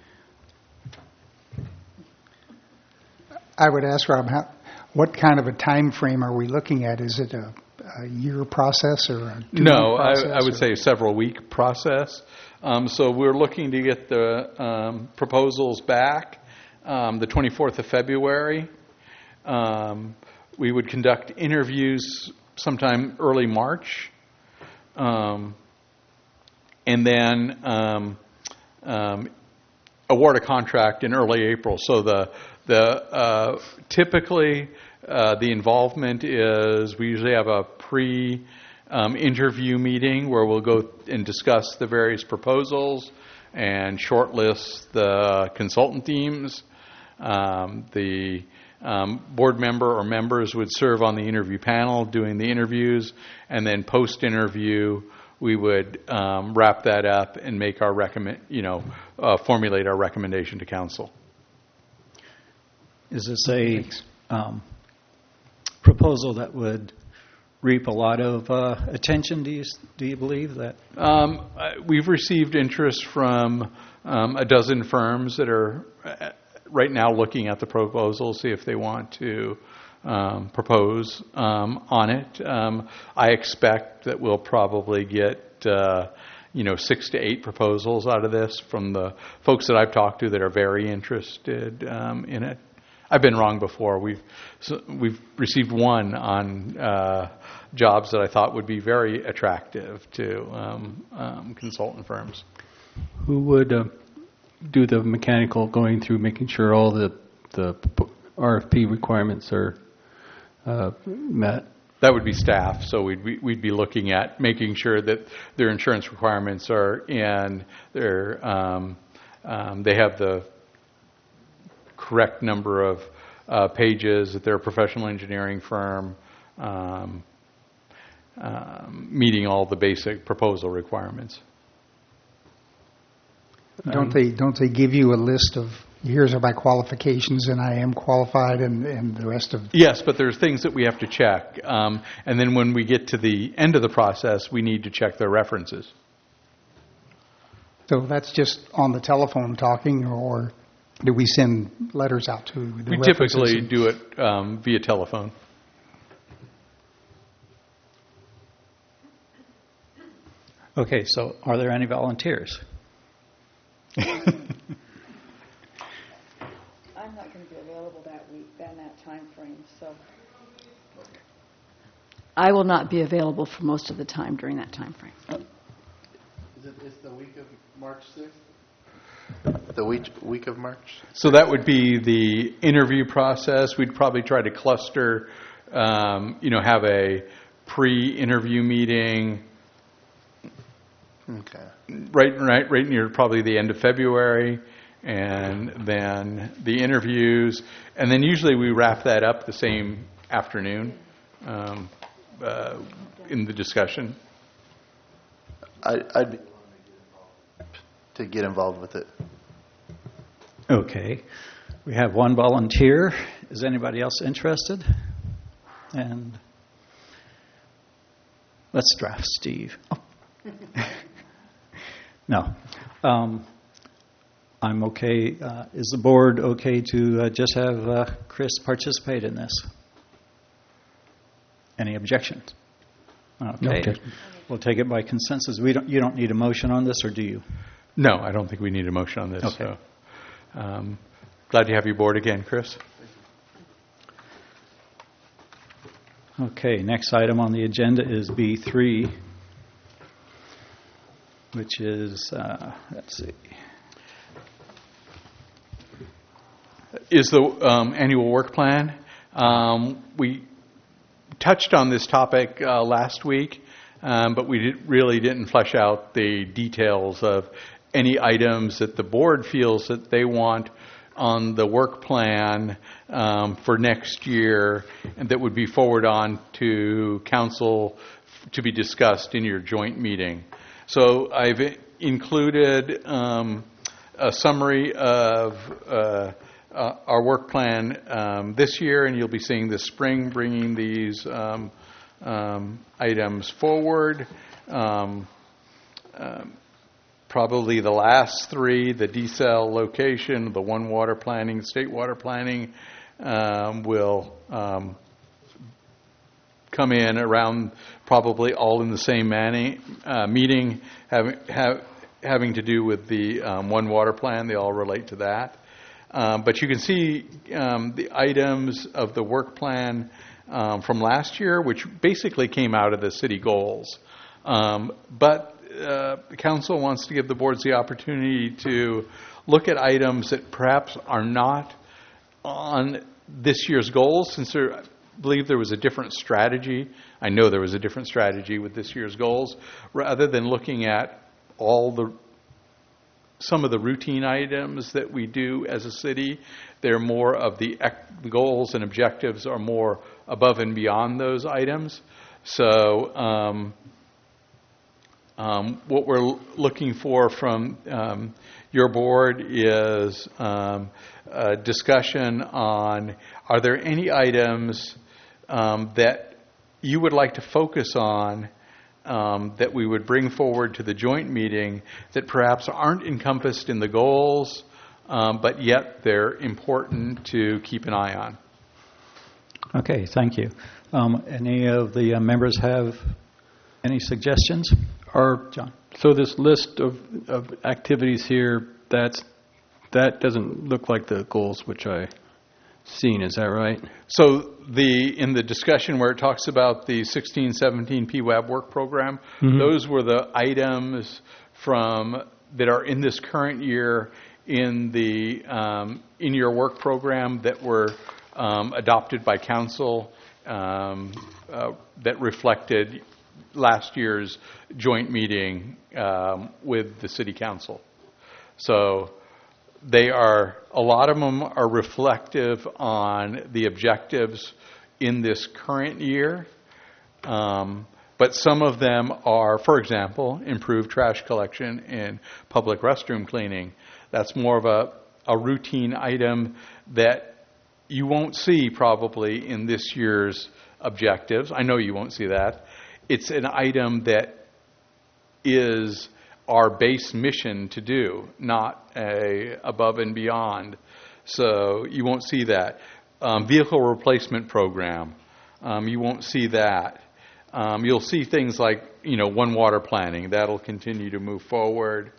I would ask Rob, what kind of a time frame are we looking at? Is it a year process or a 2-month No, process? I would say a several-week process. So we're looking to get the proposals back the 24th of February. We would conduct interviews sometime early March, and then award a contract in early April. So typically the involvement is we usually have a pre-interview meeting where we'll go and discuss the various proposals and shortlist the consultant teams. The board member or members would serve on the interview panel doing the interviews, and then post-interview we would wrap that up and make our formulate our recommendation to council. Is this a proposal that would reap a lot of attention, do you believe that? We've received interest from a dozen firms that are right now looking at the proposal, see if they want to propose on it. I expect that we'll probably get 6 to 8 proposals out of this from the folks that I've talked to that are very interested in it. I've been wrong before. We've received one on jobs that I thought would be very attractive to consultant firms. Who would do the mechanical going through, making sure all the RFP requirements are met? That would be staff. So we'd be looking at making sure that their insurance requirements are in, they have the correct number of pages, that they're a professional engineering firm, meeting all the basic proposal requirements. Don't they give you a list of here's my qualifications and I am qualified and the rest of? Yes, but there's things that we have to check, and then when we get to the end of the process, we need to check their references. So that's just on the telephone talking, or do we send letters out to the We references? typically do it via telephone. Okay, so are there any volunteers? I'm not going to be available that week, in that time frame, so. I will not be available for most of the time during that time frame. It's the week of March 6th? The week of March? So that would be the interview process. We'd probably try to cluster, have a pre-interview meeting Okay. right near probably the end of February, and then the interviews, and then usually we wrap that up the same afternoon in the discussion. I'd be to get involved with it. Okay. We have one volunteer. Is anybody else interested? And let's draft Steve. Oh. No. I'm okay. Is the board okay to just have Chris participate in this? Any objections? Okay. We'll take it by consensus. You don't need a motion on this, or do you? No, I don't think we need a motion on this. Okay. So, glad to have you aboard again, Chris. Okay, next item on the agenda is B3, which is, let's see. Is the annual work plan. We touched on this topic last week, but we really didn't flesh out the details of any items that the board feels that they want on the work plan for next year, and that would be forwarded on to council to be discussed in your joint meeting. So I've included a summary of our work plan this year, and you'll be seeing this spring bringing these items forward. Probably the last three, the decel location, the one water planning, state water planning, will come in around probably all in the same meeting, having to do with the one water plan. They all relate to that. But you can see the items of the work plan from last year, which basically came out of the city goals. But the council wants to give the boards the opportunity to look at items that perhaps are not on this year's goals, since I believe there was a different strategy. I know there was a different strategy with this year's goals, rather than looking at some of the routine items that we do as a city. They're more of the goals and objectives are more above and beyond those items. So what we're looking for from your board is a discussion on, are there any items that you would like to focus on that we would bring forward to the joint meeting that perhaps aren't encompassed in the goals, but yet they're important to keep an eye on? Okay, thank you. Any of the members have any suggestions? John. So this list of activities here, that doesn't look like the goals which I seen. Is that right? So in the discussion where it talks about the 16-17 PWAB work program, those were the items that are in this current year in your work program that were adopted by council that reflected last year's joint meeting with the city council. So a lot of them are reflective on the objectives in this current year, but some of them are, for example, improved trash collection and public restroom cleaning. That's more of a routine item that you won't see probably in this year's objectives. I know you won't see that. It's an item that is our base mission to do, not a above and beyond. So you won't see that. Vehicle replacement program, you won't see that. You'll see things like, one water planning. That'll continue to move forward.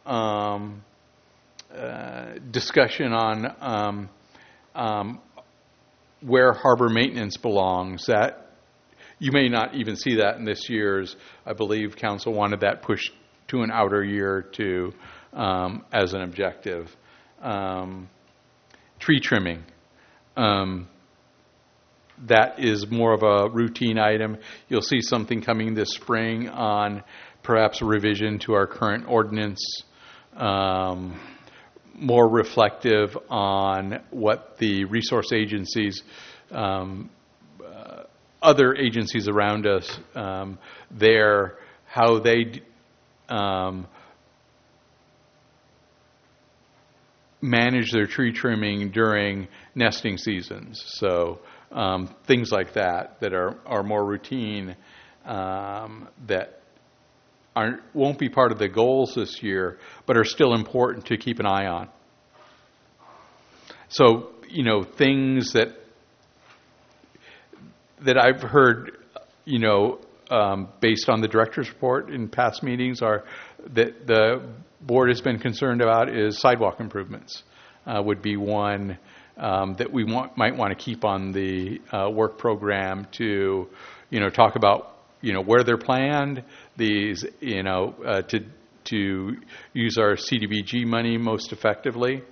Discussion on where harbor maintenance belongs. That you may not even see that in this year's. I believe council wanted that pushed to an outer year to as an objective. Tree trimming. That is more of a routine item. You'll see something coming this spring on perhaps a revision to our current ordinance, more reflective on what the resource agencies, other agencies around us, how they manage their tree trimming during nesting seasons. So things like that are more routine, that won't be part of the goals this year, but are still important to keep an eye on. So, things that I've heard, based on the director's report in past meetings, are that the board has been concerned about is sidewalk improvements. Would be one that we might want to keep on the work program to, talk about, where they're planned, these, to use our CDBG money most effectively.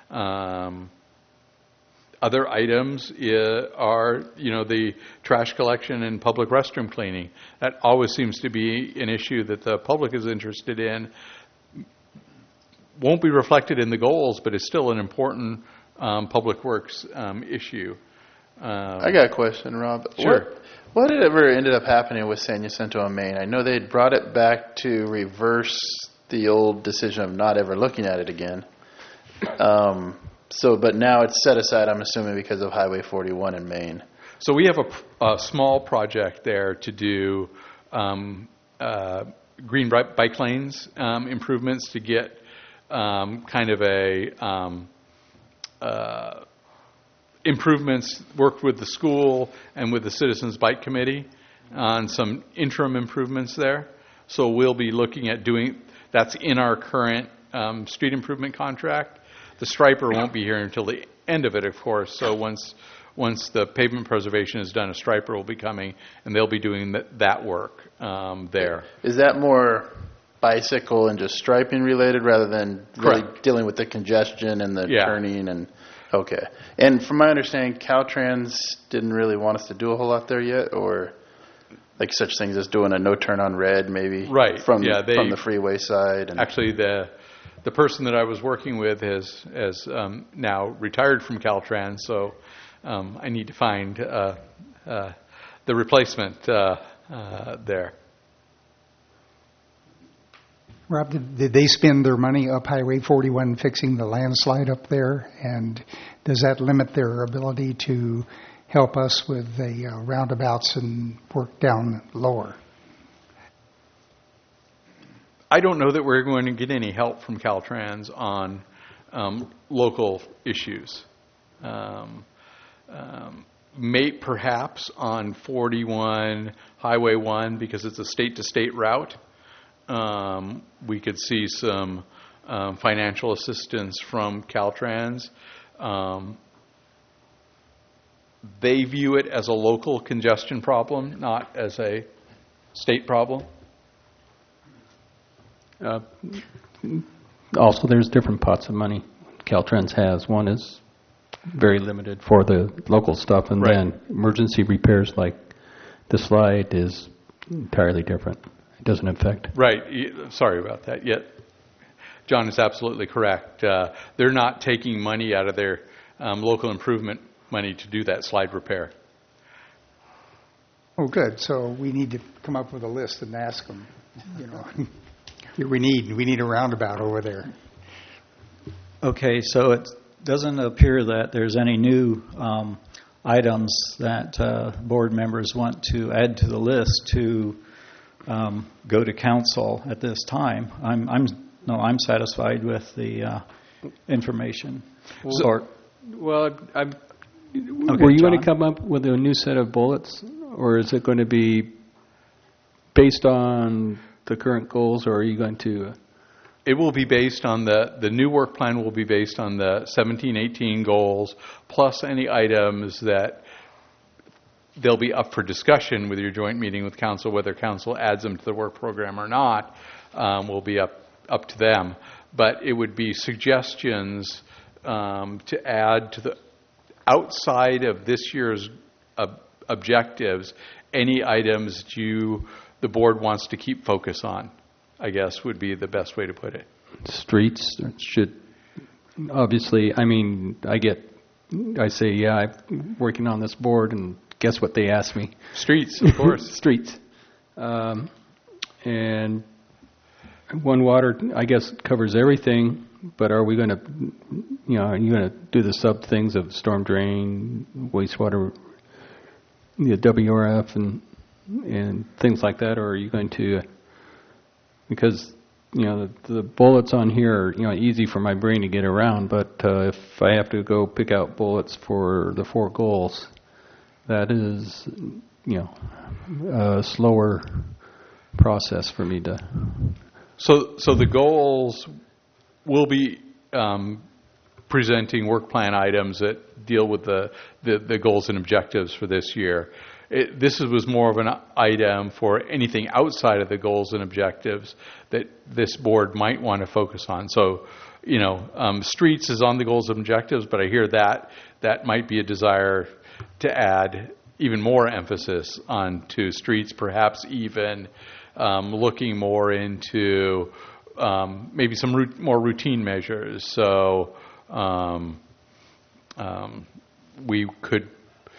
Other items are, the trash collection and public restroom cleaning. That always seems to be an issue that the public is interested in. Won't be reflected in the goals, but is still an important public works issue. I got a question, Rob. Sure. What ever ended up happening with San Jacinto and Maine? I know they brought it back to reverse the old decision of not ever looking at it again. But now it's set aside, I'm assuming, because of Highway 41 in Maine. So we have a small project there to do green bike lanes improvements to get kind of improvements, worked with the school and with the Citizens Bike Committee on some interim improvements there. So we'll be looking at that's in our current street improvement contract. The striper won't be here until the end of it, of course. So once the pavement preservation is done, a striper will be coming, and they'll be doing that work there. Is that more bicycle and just striping related rather than really dealing with the congestion and the turning? And okay. And from my understanding, Caltrans didn't really want us to do a whole lot there yet, or like such things as doing a no turn on red maybe from the freeway side. And actually, the person that I was working with has now retired from Caltrans, so I need to find the replacement there. Rob, did they spend their money up Highway 41 fixing the landslide up there? And does that limit their ability to help us with the roundabouts and work down lower? I don't know that we're going to get any help from Caltrans on local issues. Perhaps on 41 Highway 1, because it's a state-to-state route, we could see some financial assistance from Caltrans. They view it as a local congestion problem, not as a state problem. Also, there's different pots of money Caltrans has. One is very limited for the local stuff, and then emergency repairs like the slide is entirely different. It doesn't affect. Right. Sorry about that. Yet, John is absolutely correct. They're not taking money out of their local improvement money to do that slide repair. Oh, good. So we need to come up with a list and ask them, we need a roundabout over there. Okay, so it doesn't appear that there's any new items that board members want to add to the list to go to council at this time. I'm satisfied with the information. Were you going to come up with a new set of bullets, or is it going to be based on the current goals, or are you going to? It will be based on the new work plan will be based on the 17-18 goals, plus any items that they'll be up for discussion with your joint meeting with council. Whether council adds them to the work program or not will be up to them. But it would be suggestions to add to the outside of this year's objectives, any items the board wants to keep focus on, I guess would be the best way to put it. Streets should, obviously, I say, yeah, I'm working on this board, and guess what they ask me? Streets, of course. Streets. And One Water, I guess, covers everything, but are we going to, are you going to do the sub things of storm drain, wastewater, the WRF, and things like that, or are you going to, because, the bullets on here are, easy for my brain to get around, but if I have to go pick out bullets for the 4 goals, that is, a slower process for me to... So the goals will be presenting work plan items that deal with the goals and objectives for this year. This was more of an item for anything outside of the goals and objectives that this board might want to focus on. So, streets is on the goals and objectives, but I hear that might be a desire to add even more emphasis onto streets, perhaps even looking more into maybe some more routine measures. So we could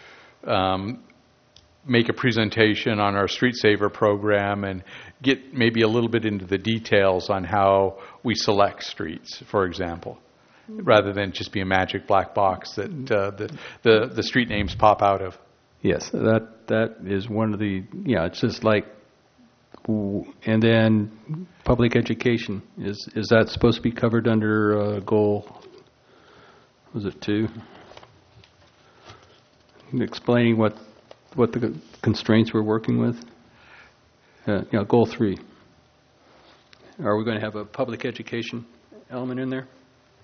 make a presentation on our Street Saver program and get maybe a little bit into the details on how we select streets, for example, rather than just be a magic black box that the street names pop out of. Yes, that is one of the, it's just like, and then public education, is that supposed to be covered under goal, was it 2? Explaining what the constraints we're working with. Goal 3. Are we going to have a public education element in there?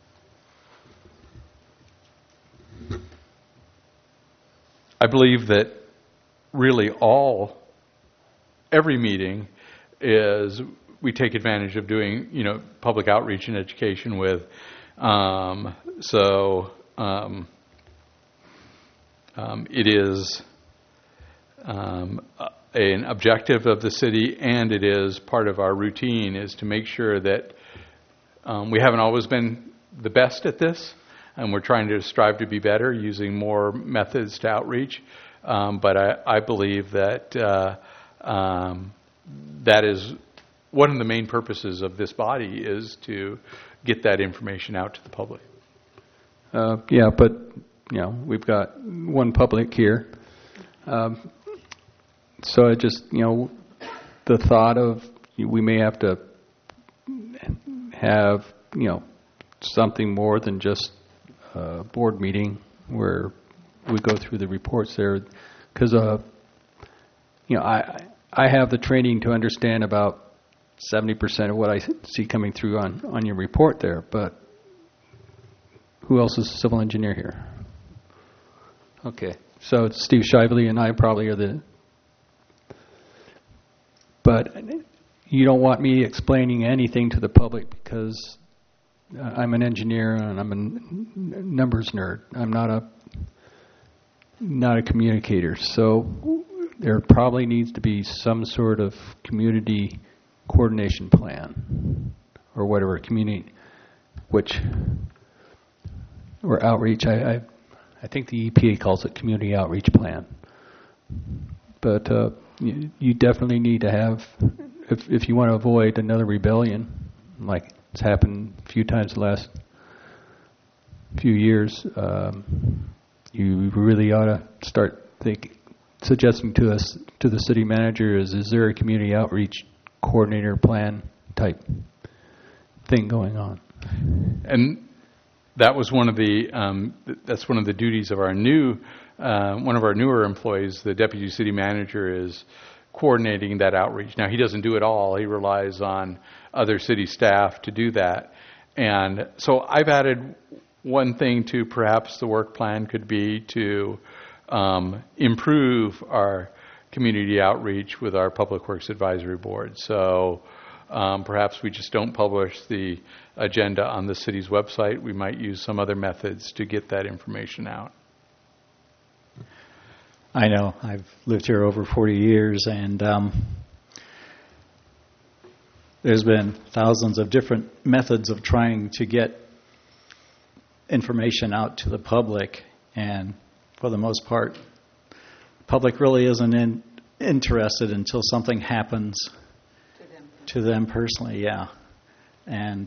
I believe that really every meeting is we take advantage of doing, public outreach and education with. It is an objective of the city, and it is part of our routine, is to make sure that we haven't always been the best at this, and we're trying to strive to be better using more methods to outreach. But I believe that that is one of the main purposes of this body, is to get that information out to the public. But we've got one public here. So it just, the thought of we may have to have, something more than just a board meeting where we go through the reports there. Because, I have the training to understand about 70% of what I see coming through on your report there, but who else is a civil engineer here? Okay, so it's Steve Shively and I probably are but you don't want me explaining anything to the public because I'm an engineer and I'm a numbers nerd. I'm not a communicator. So there probably needs to be some sort of community coordination plan or whatever, or outreach. I think the EPA calls it community outreach plan. But you definitely need to have, if you want to avoid another rebellion, like it's happened a few times the last few years, you really ought to start suggesting to the city manager, is there a community outreach coordinator plan type thing going on? And that was one of the duties of our one of our newer employees. The deputy city manager is coordinating that outreach. Now, he doesn't do it all. He relies on other city staff to do that. And so I've added one thing to perhaps the work plan could be to improve our community outreach with our Public Works Advisory Board. So perhaps we just don't publish the agenda on the city's website. We might use some other methods to get that information out. I know. I've lived here over 40 years, and there's been thousands of different methods of trying to get information out to the public, and for the most part, the public really isn't interested until something happens to them personally, yeah. And,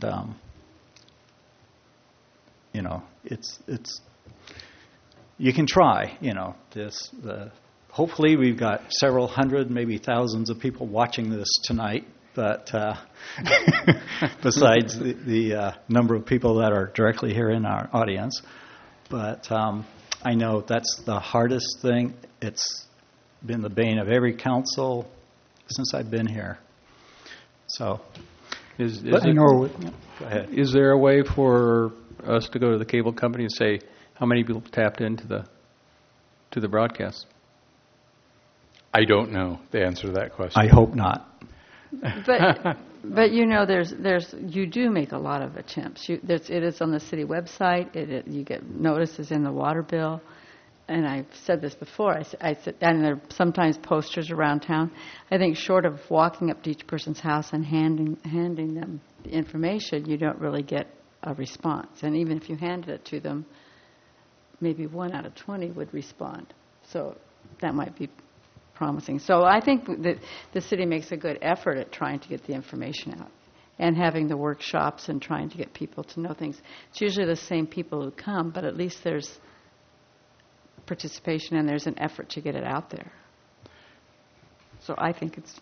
it's you can try, hopefully we've got several hundred, maybe thousands of people watching this tonight, but besides the number of people that are directly here in our audience. But I know that's the hardest thing. It's been the bane of every council since I've been here. So, Is go ahead. Is there a way for us to go to the cable company and say how many people tapped into the broadcast? I don't know the answer to that question. I hope not. But there's you do make a lot of attempts. It is on the city website. You get notices in the water bill, and I've said this before. I said, and there are sometimes posters around town. I think short of walking up to each person's house and handing them the information, you don't really get a response. And even if you handed it to them, maybe 1 out of 20 would respond. So that might be promising. So I think that the city makes a good effort at trying to get the information out and having the workshops and trying to get people to know things. It's usually the same people who come, but at least there's participation and there's an effort to get it out there. So I think it's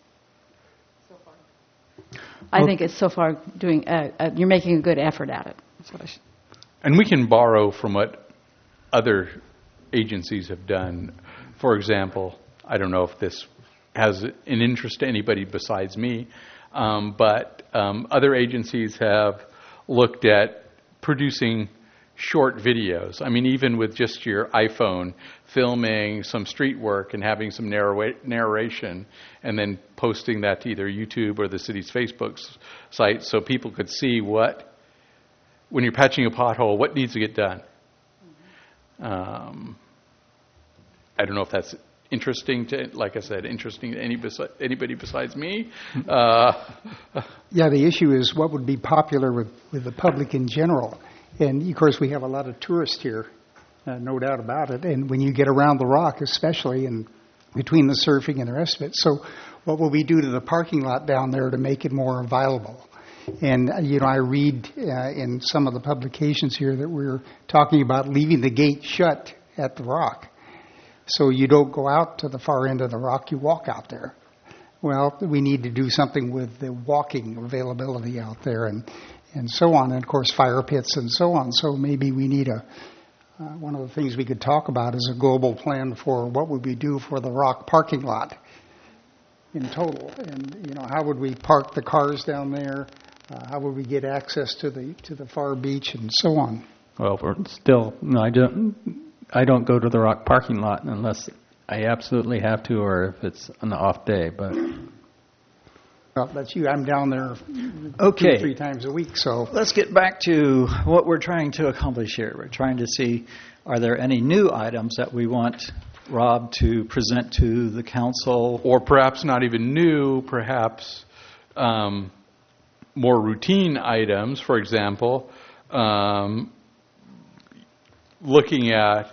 so far doing. You're making a good effort at it. That's what I should. And we can borrow from what other agencies have done. For example, I don't know if this has an interest to anybody besides me, but other agencies have looked at producing short videos. I mean, even with just your iPhone, filming some street work and having some narration and then posting that to either YouTube or the city's Facebook site so people could see when you're patching a pothole, what needs to get done. I don't know if that's interesting to, like I said, interesting to anybody besides me. Yeah, the issue is what would be popular with the public in general. And, of course, we have a lot of tourists here, no doubt about it. And when you get around the Rock, especially, and between the surfing and the rest of it. So what will we do to the parking lot down there to make it more available? And, I read in some of the publications here that we're talking about leaving the gate shut at the Rock. So you don't go out to the far end of the Rock, you walk out there. Well, we need to do something with the walking availability out there and so on, and of course fire pits and so on. So maybe we need one of the things we could talk about is a global plan for what would we do for the Rock parking lot in total, and how would we park the cars down there? How would we get access to the far beach and so on? Well, I don't go to the Rock parking lot unless I absolutely have to, or if it's an off day. But well, that's you. I'm down there 2 or 3 times a week. So let's get back to what we're trying to accomplish here. We're trying to see, are there any new items that we want Rob to present to the council? Or perhaps not even new, perhaps more routine items. For example, looking at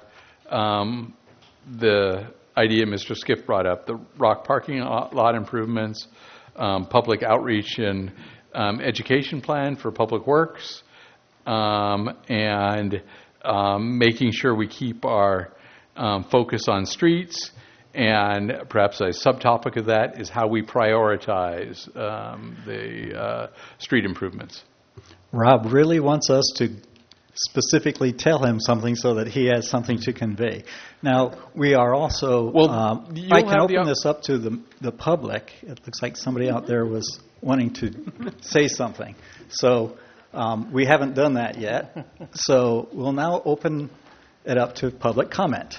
the idea Mr. Skiff brought up, the Rock parking lot improvements, public outreach and education plan for Public Works, and making sure we keep our focus on streets. And perhaps a subtopic of that is how we prioritize the street improvements. Rob really wants us to specifically tell him something so that he has something to convey. Now, we are also, I can open this up to the public. It looks like somebody out there was wanting to say something. So we haven't done that yet. So we'll now open it up to public comment.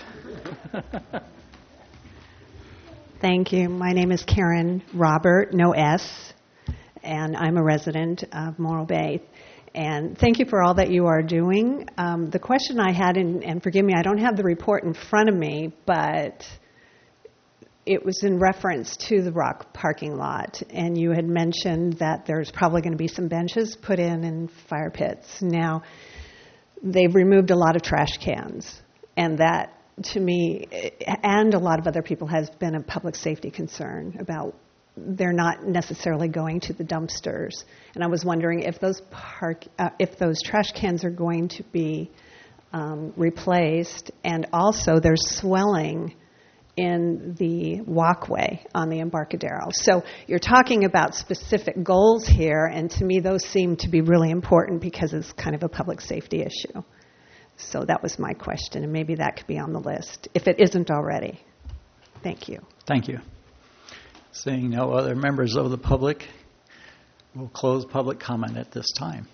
Thank you. My name is Karen Robert, no S, and I'm a resident of Morro Bay. And thank you for all that you are doing. The question I had, and forgive me, I don't have the report in front of me, but it was in reference to the rock parking lot. And you had mentioned that there's probably going to be some benches put in fire pits. Now, they've removed a lot of trash cans, and that, to me, and a lot of other people, has been a public safety concern about they're not necessarily going to the dumpsters. And I was wondering if those trash cans are going to be replaced, and also there's swelling in the walkway on the Embarcadero. So you're talking about specific goals here, and to me those seem to be really important because it's kind of a public safety issue. So that was my question, and maybe that could be on the list, if it isn't already. Thank you. Thank you. Seeing no other members of the public, we'll close public comment at this time.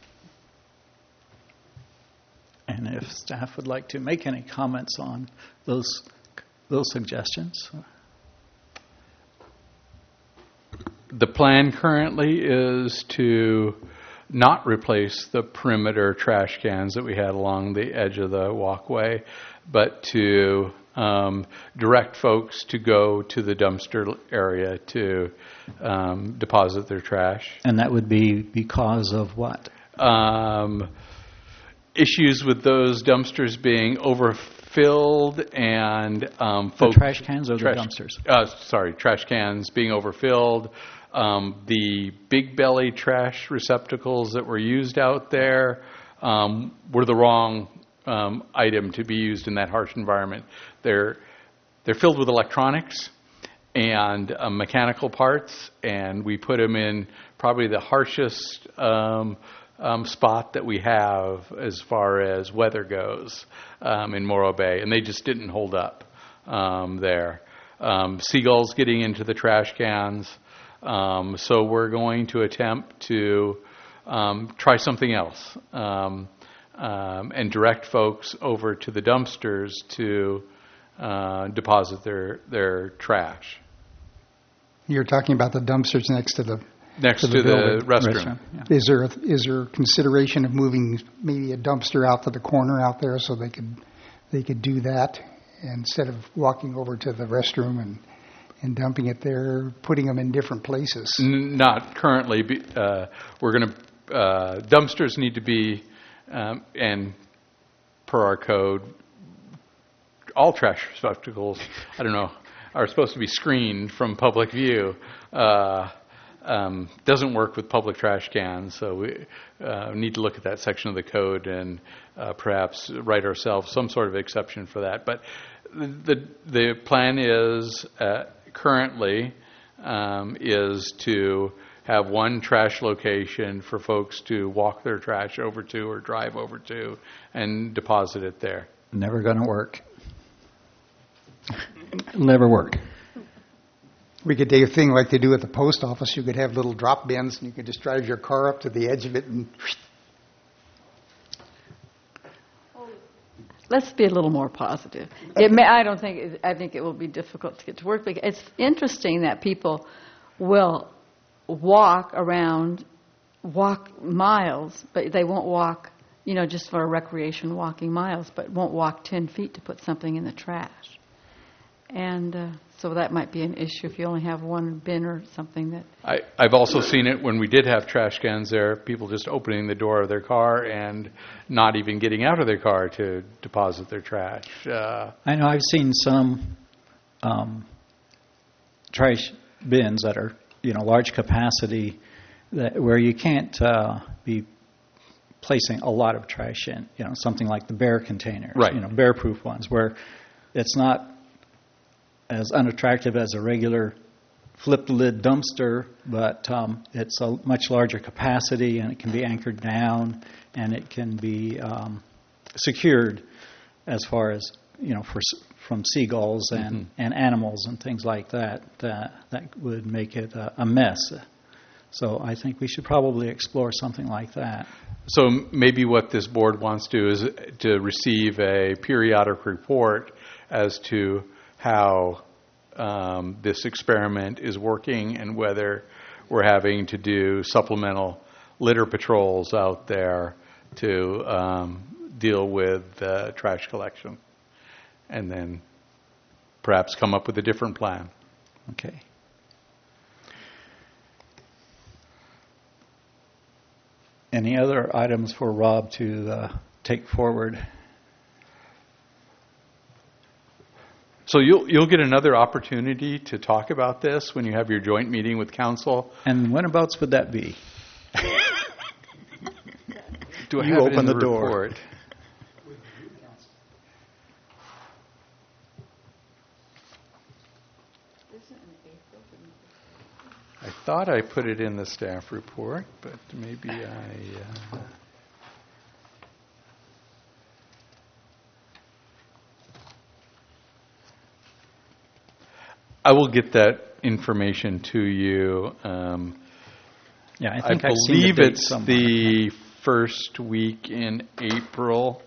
And if staff would like to make any comments on those suggestions. The plan currently is to not replace the perimeter trash cans that we had along the edge of the walkway, but to direct folks to go to the dumpster area to deposit their trash. And that would be because of what? Issues with those dumpsters being overfilled and The trash cans or the dumpsters? Trash cans being overfilled. The big belly trash receptacles that were used out there were the wrong item to be used in that harsh environment. They're filled with electronics and mechanical parts, and we put them in probably the harshest spot that we have as far as weather goes in Morro Bay, and they just didn't hold up there. Seagulls getting into the trash cans, so we're going to attempt to try something else and direct folks over to the dumpsters to deposit their trash. You're talking about the dumpsters next to the the restroom. Yeah. Is there consideration of moving maybe a dumpster out to the corner out there so they could do that instead of walking over to the restroom and dumping it there, putting them in different places? Not currently. We're going to dumpsters need to be and per our code, all trash receptacles, are supposed to be screened from public view. Doesn't work with public trash cans, so we need to look at that section of the code and perhaps write ourselves some sort of exception for that. But the plan is currently is to have one trash location for folks to walk their trash over to or drive over to and deposit it there. Never going to work. Never work. We could do a thing like they do at the post office. You could have little drop bins, and you could just drive your car up to the edge of it and... Let's be a little more positive. I think it will be difficult to get to work. Because it's interesting that people will walk miles, but they won't walk, just for recreation, walking miles, but won't walk 10 feet to put something in the trash. And so that might be an issue if you only have one bin or something that... I've also seen it when we did have trash cans there, people just opening the door of their car and not even getting out of their car to deposit their trash. I know I've seen some trash bins that are, large capacity where you can't be placing a lot of trash in, something like the bear containers, right. Bear-proof ones, where it's not as unattractive as a regular flip-lid dumpster, but it's a much larger capacity, and it can be anchored down, and it can be secured as far as, from seagulls and animals and things like that. That would make it a mess. So I think we should probably explore something like that. So maybe what this board wants to do is to receive a periodic report as to how this experiment is working and whether we're having to do supplemental litter patrols out there to deal with trash collection, and then perhaps come up with a different plan. Okay. Any other items for Rob to take forward? So you'll get another opportunity to talk about this when you have your joint meeting with council. And whenabouts would that be? Do I You have it open in the door. report? I thought I put it in the staff report, but maybe I will get that information to you. Yeah, I think I I've seen the believe date it's somewhere. the first week in April.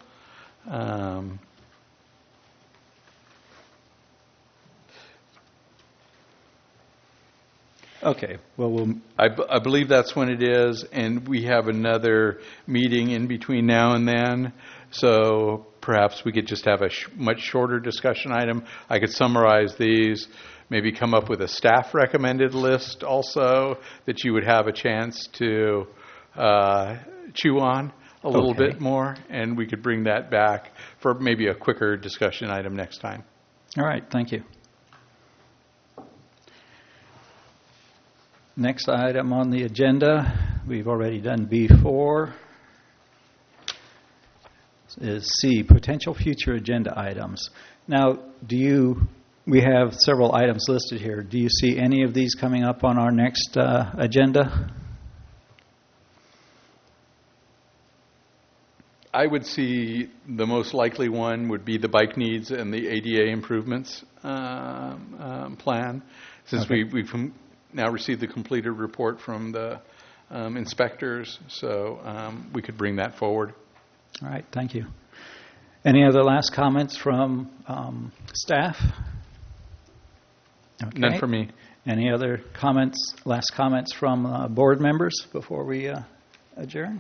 Okay. Well, I believe that's when it is, and we have another meeting in between now and then, so perhaps we could just have a much shorter discussion item. I could summarize these, maybe come up with a staff recommended list also that you would have a chance to chew on a little Okay. bit more, and we could bring that back for maybe a quicker discussion item next time. all right. Thank you. Next item on the agenda, we've already done B4, is C, potential future agenda items. Now, we have several items listed here. Do you see any of these coming up on our next agenda? I would see the most likely one would be the bike needs and the ADA improvements plan, since Okay. we've now received the completed report from the inspectors, so we could bring that forward. All right, thank you. Any other last comments from staff? Okay. None for me. Any other comments, last comments from board members before we adjourn?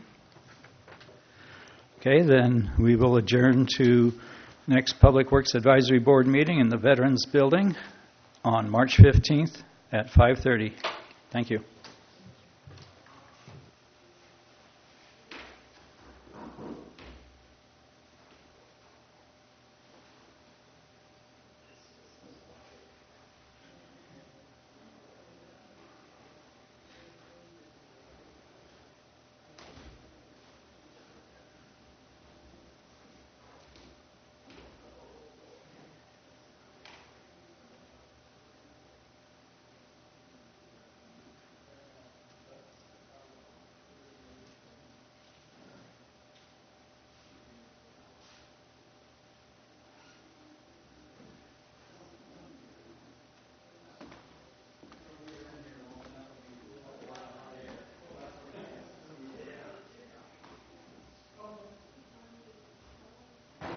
Okay, then we will adjourn to next Public Works Advisory Board meeting in the Veterans Building on March 15th at 5:30. Thank you.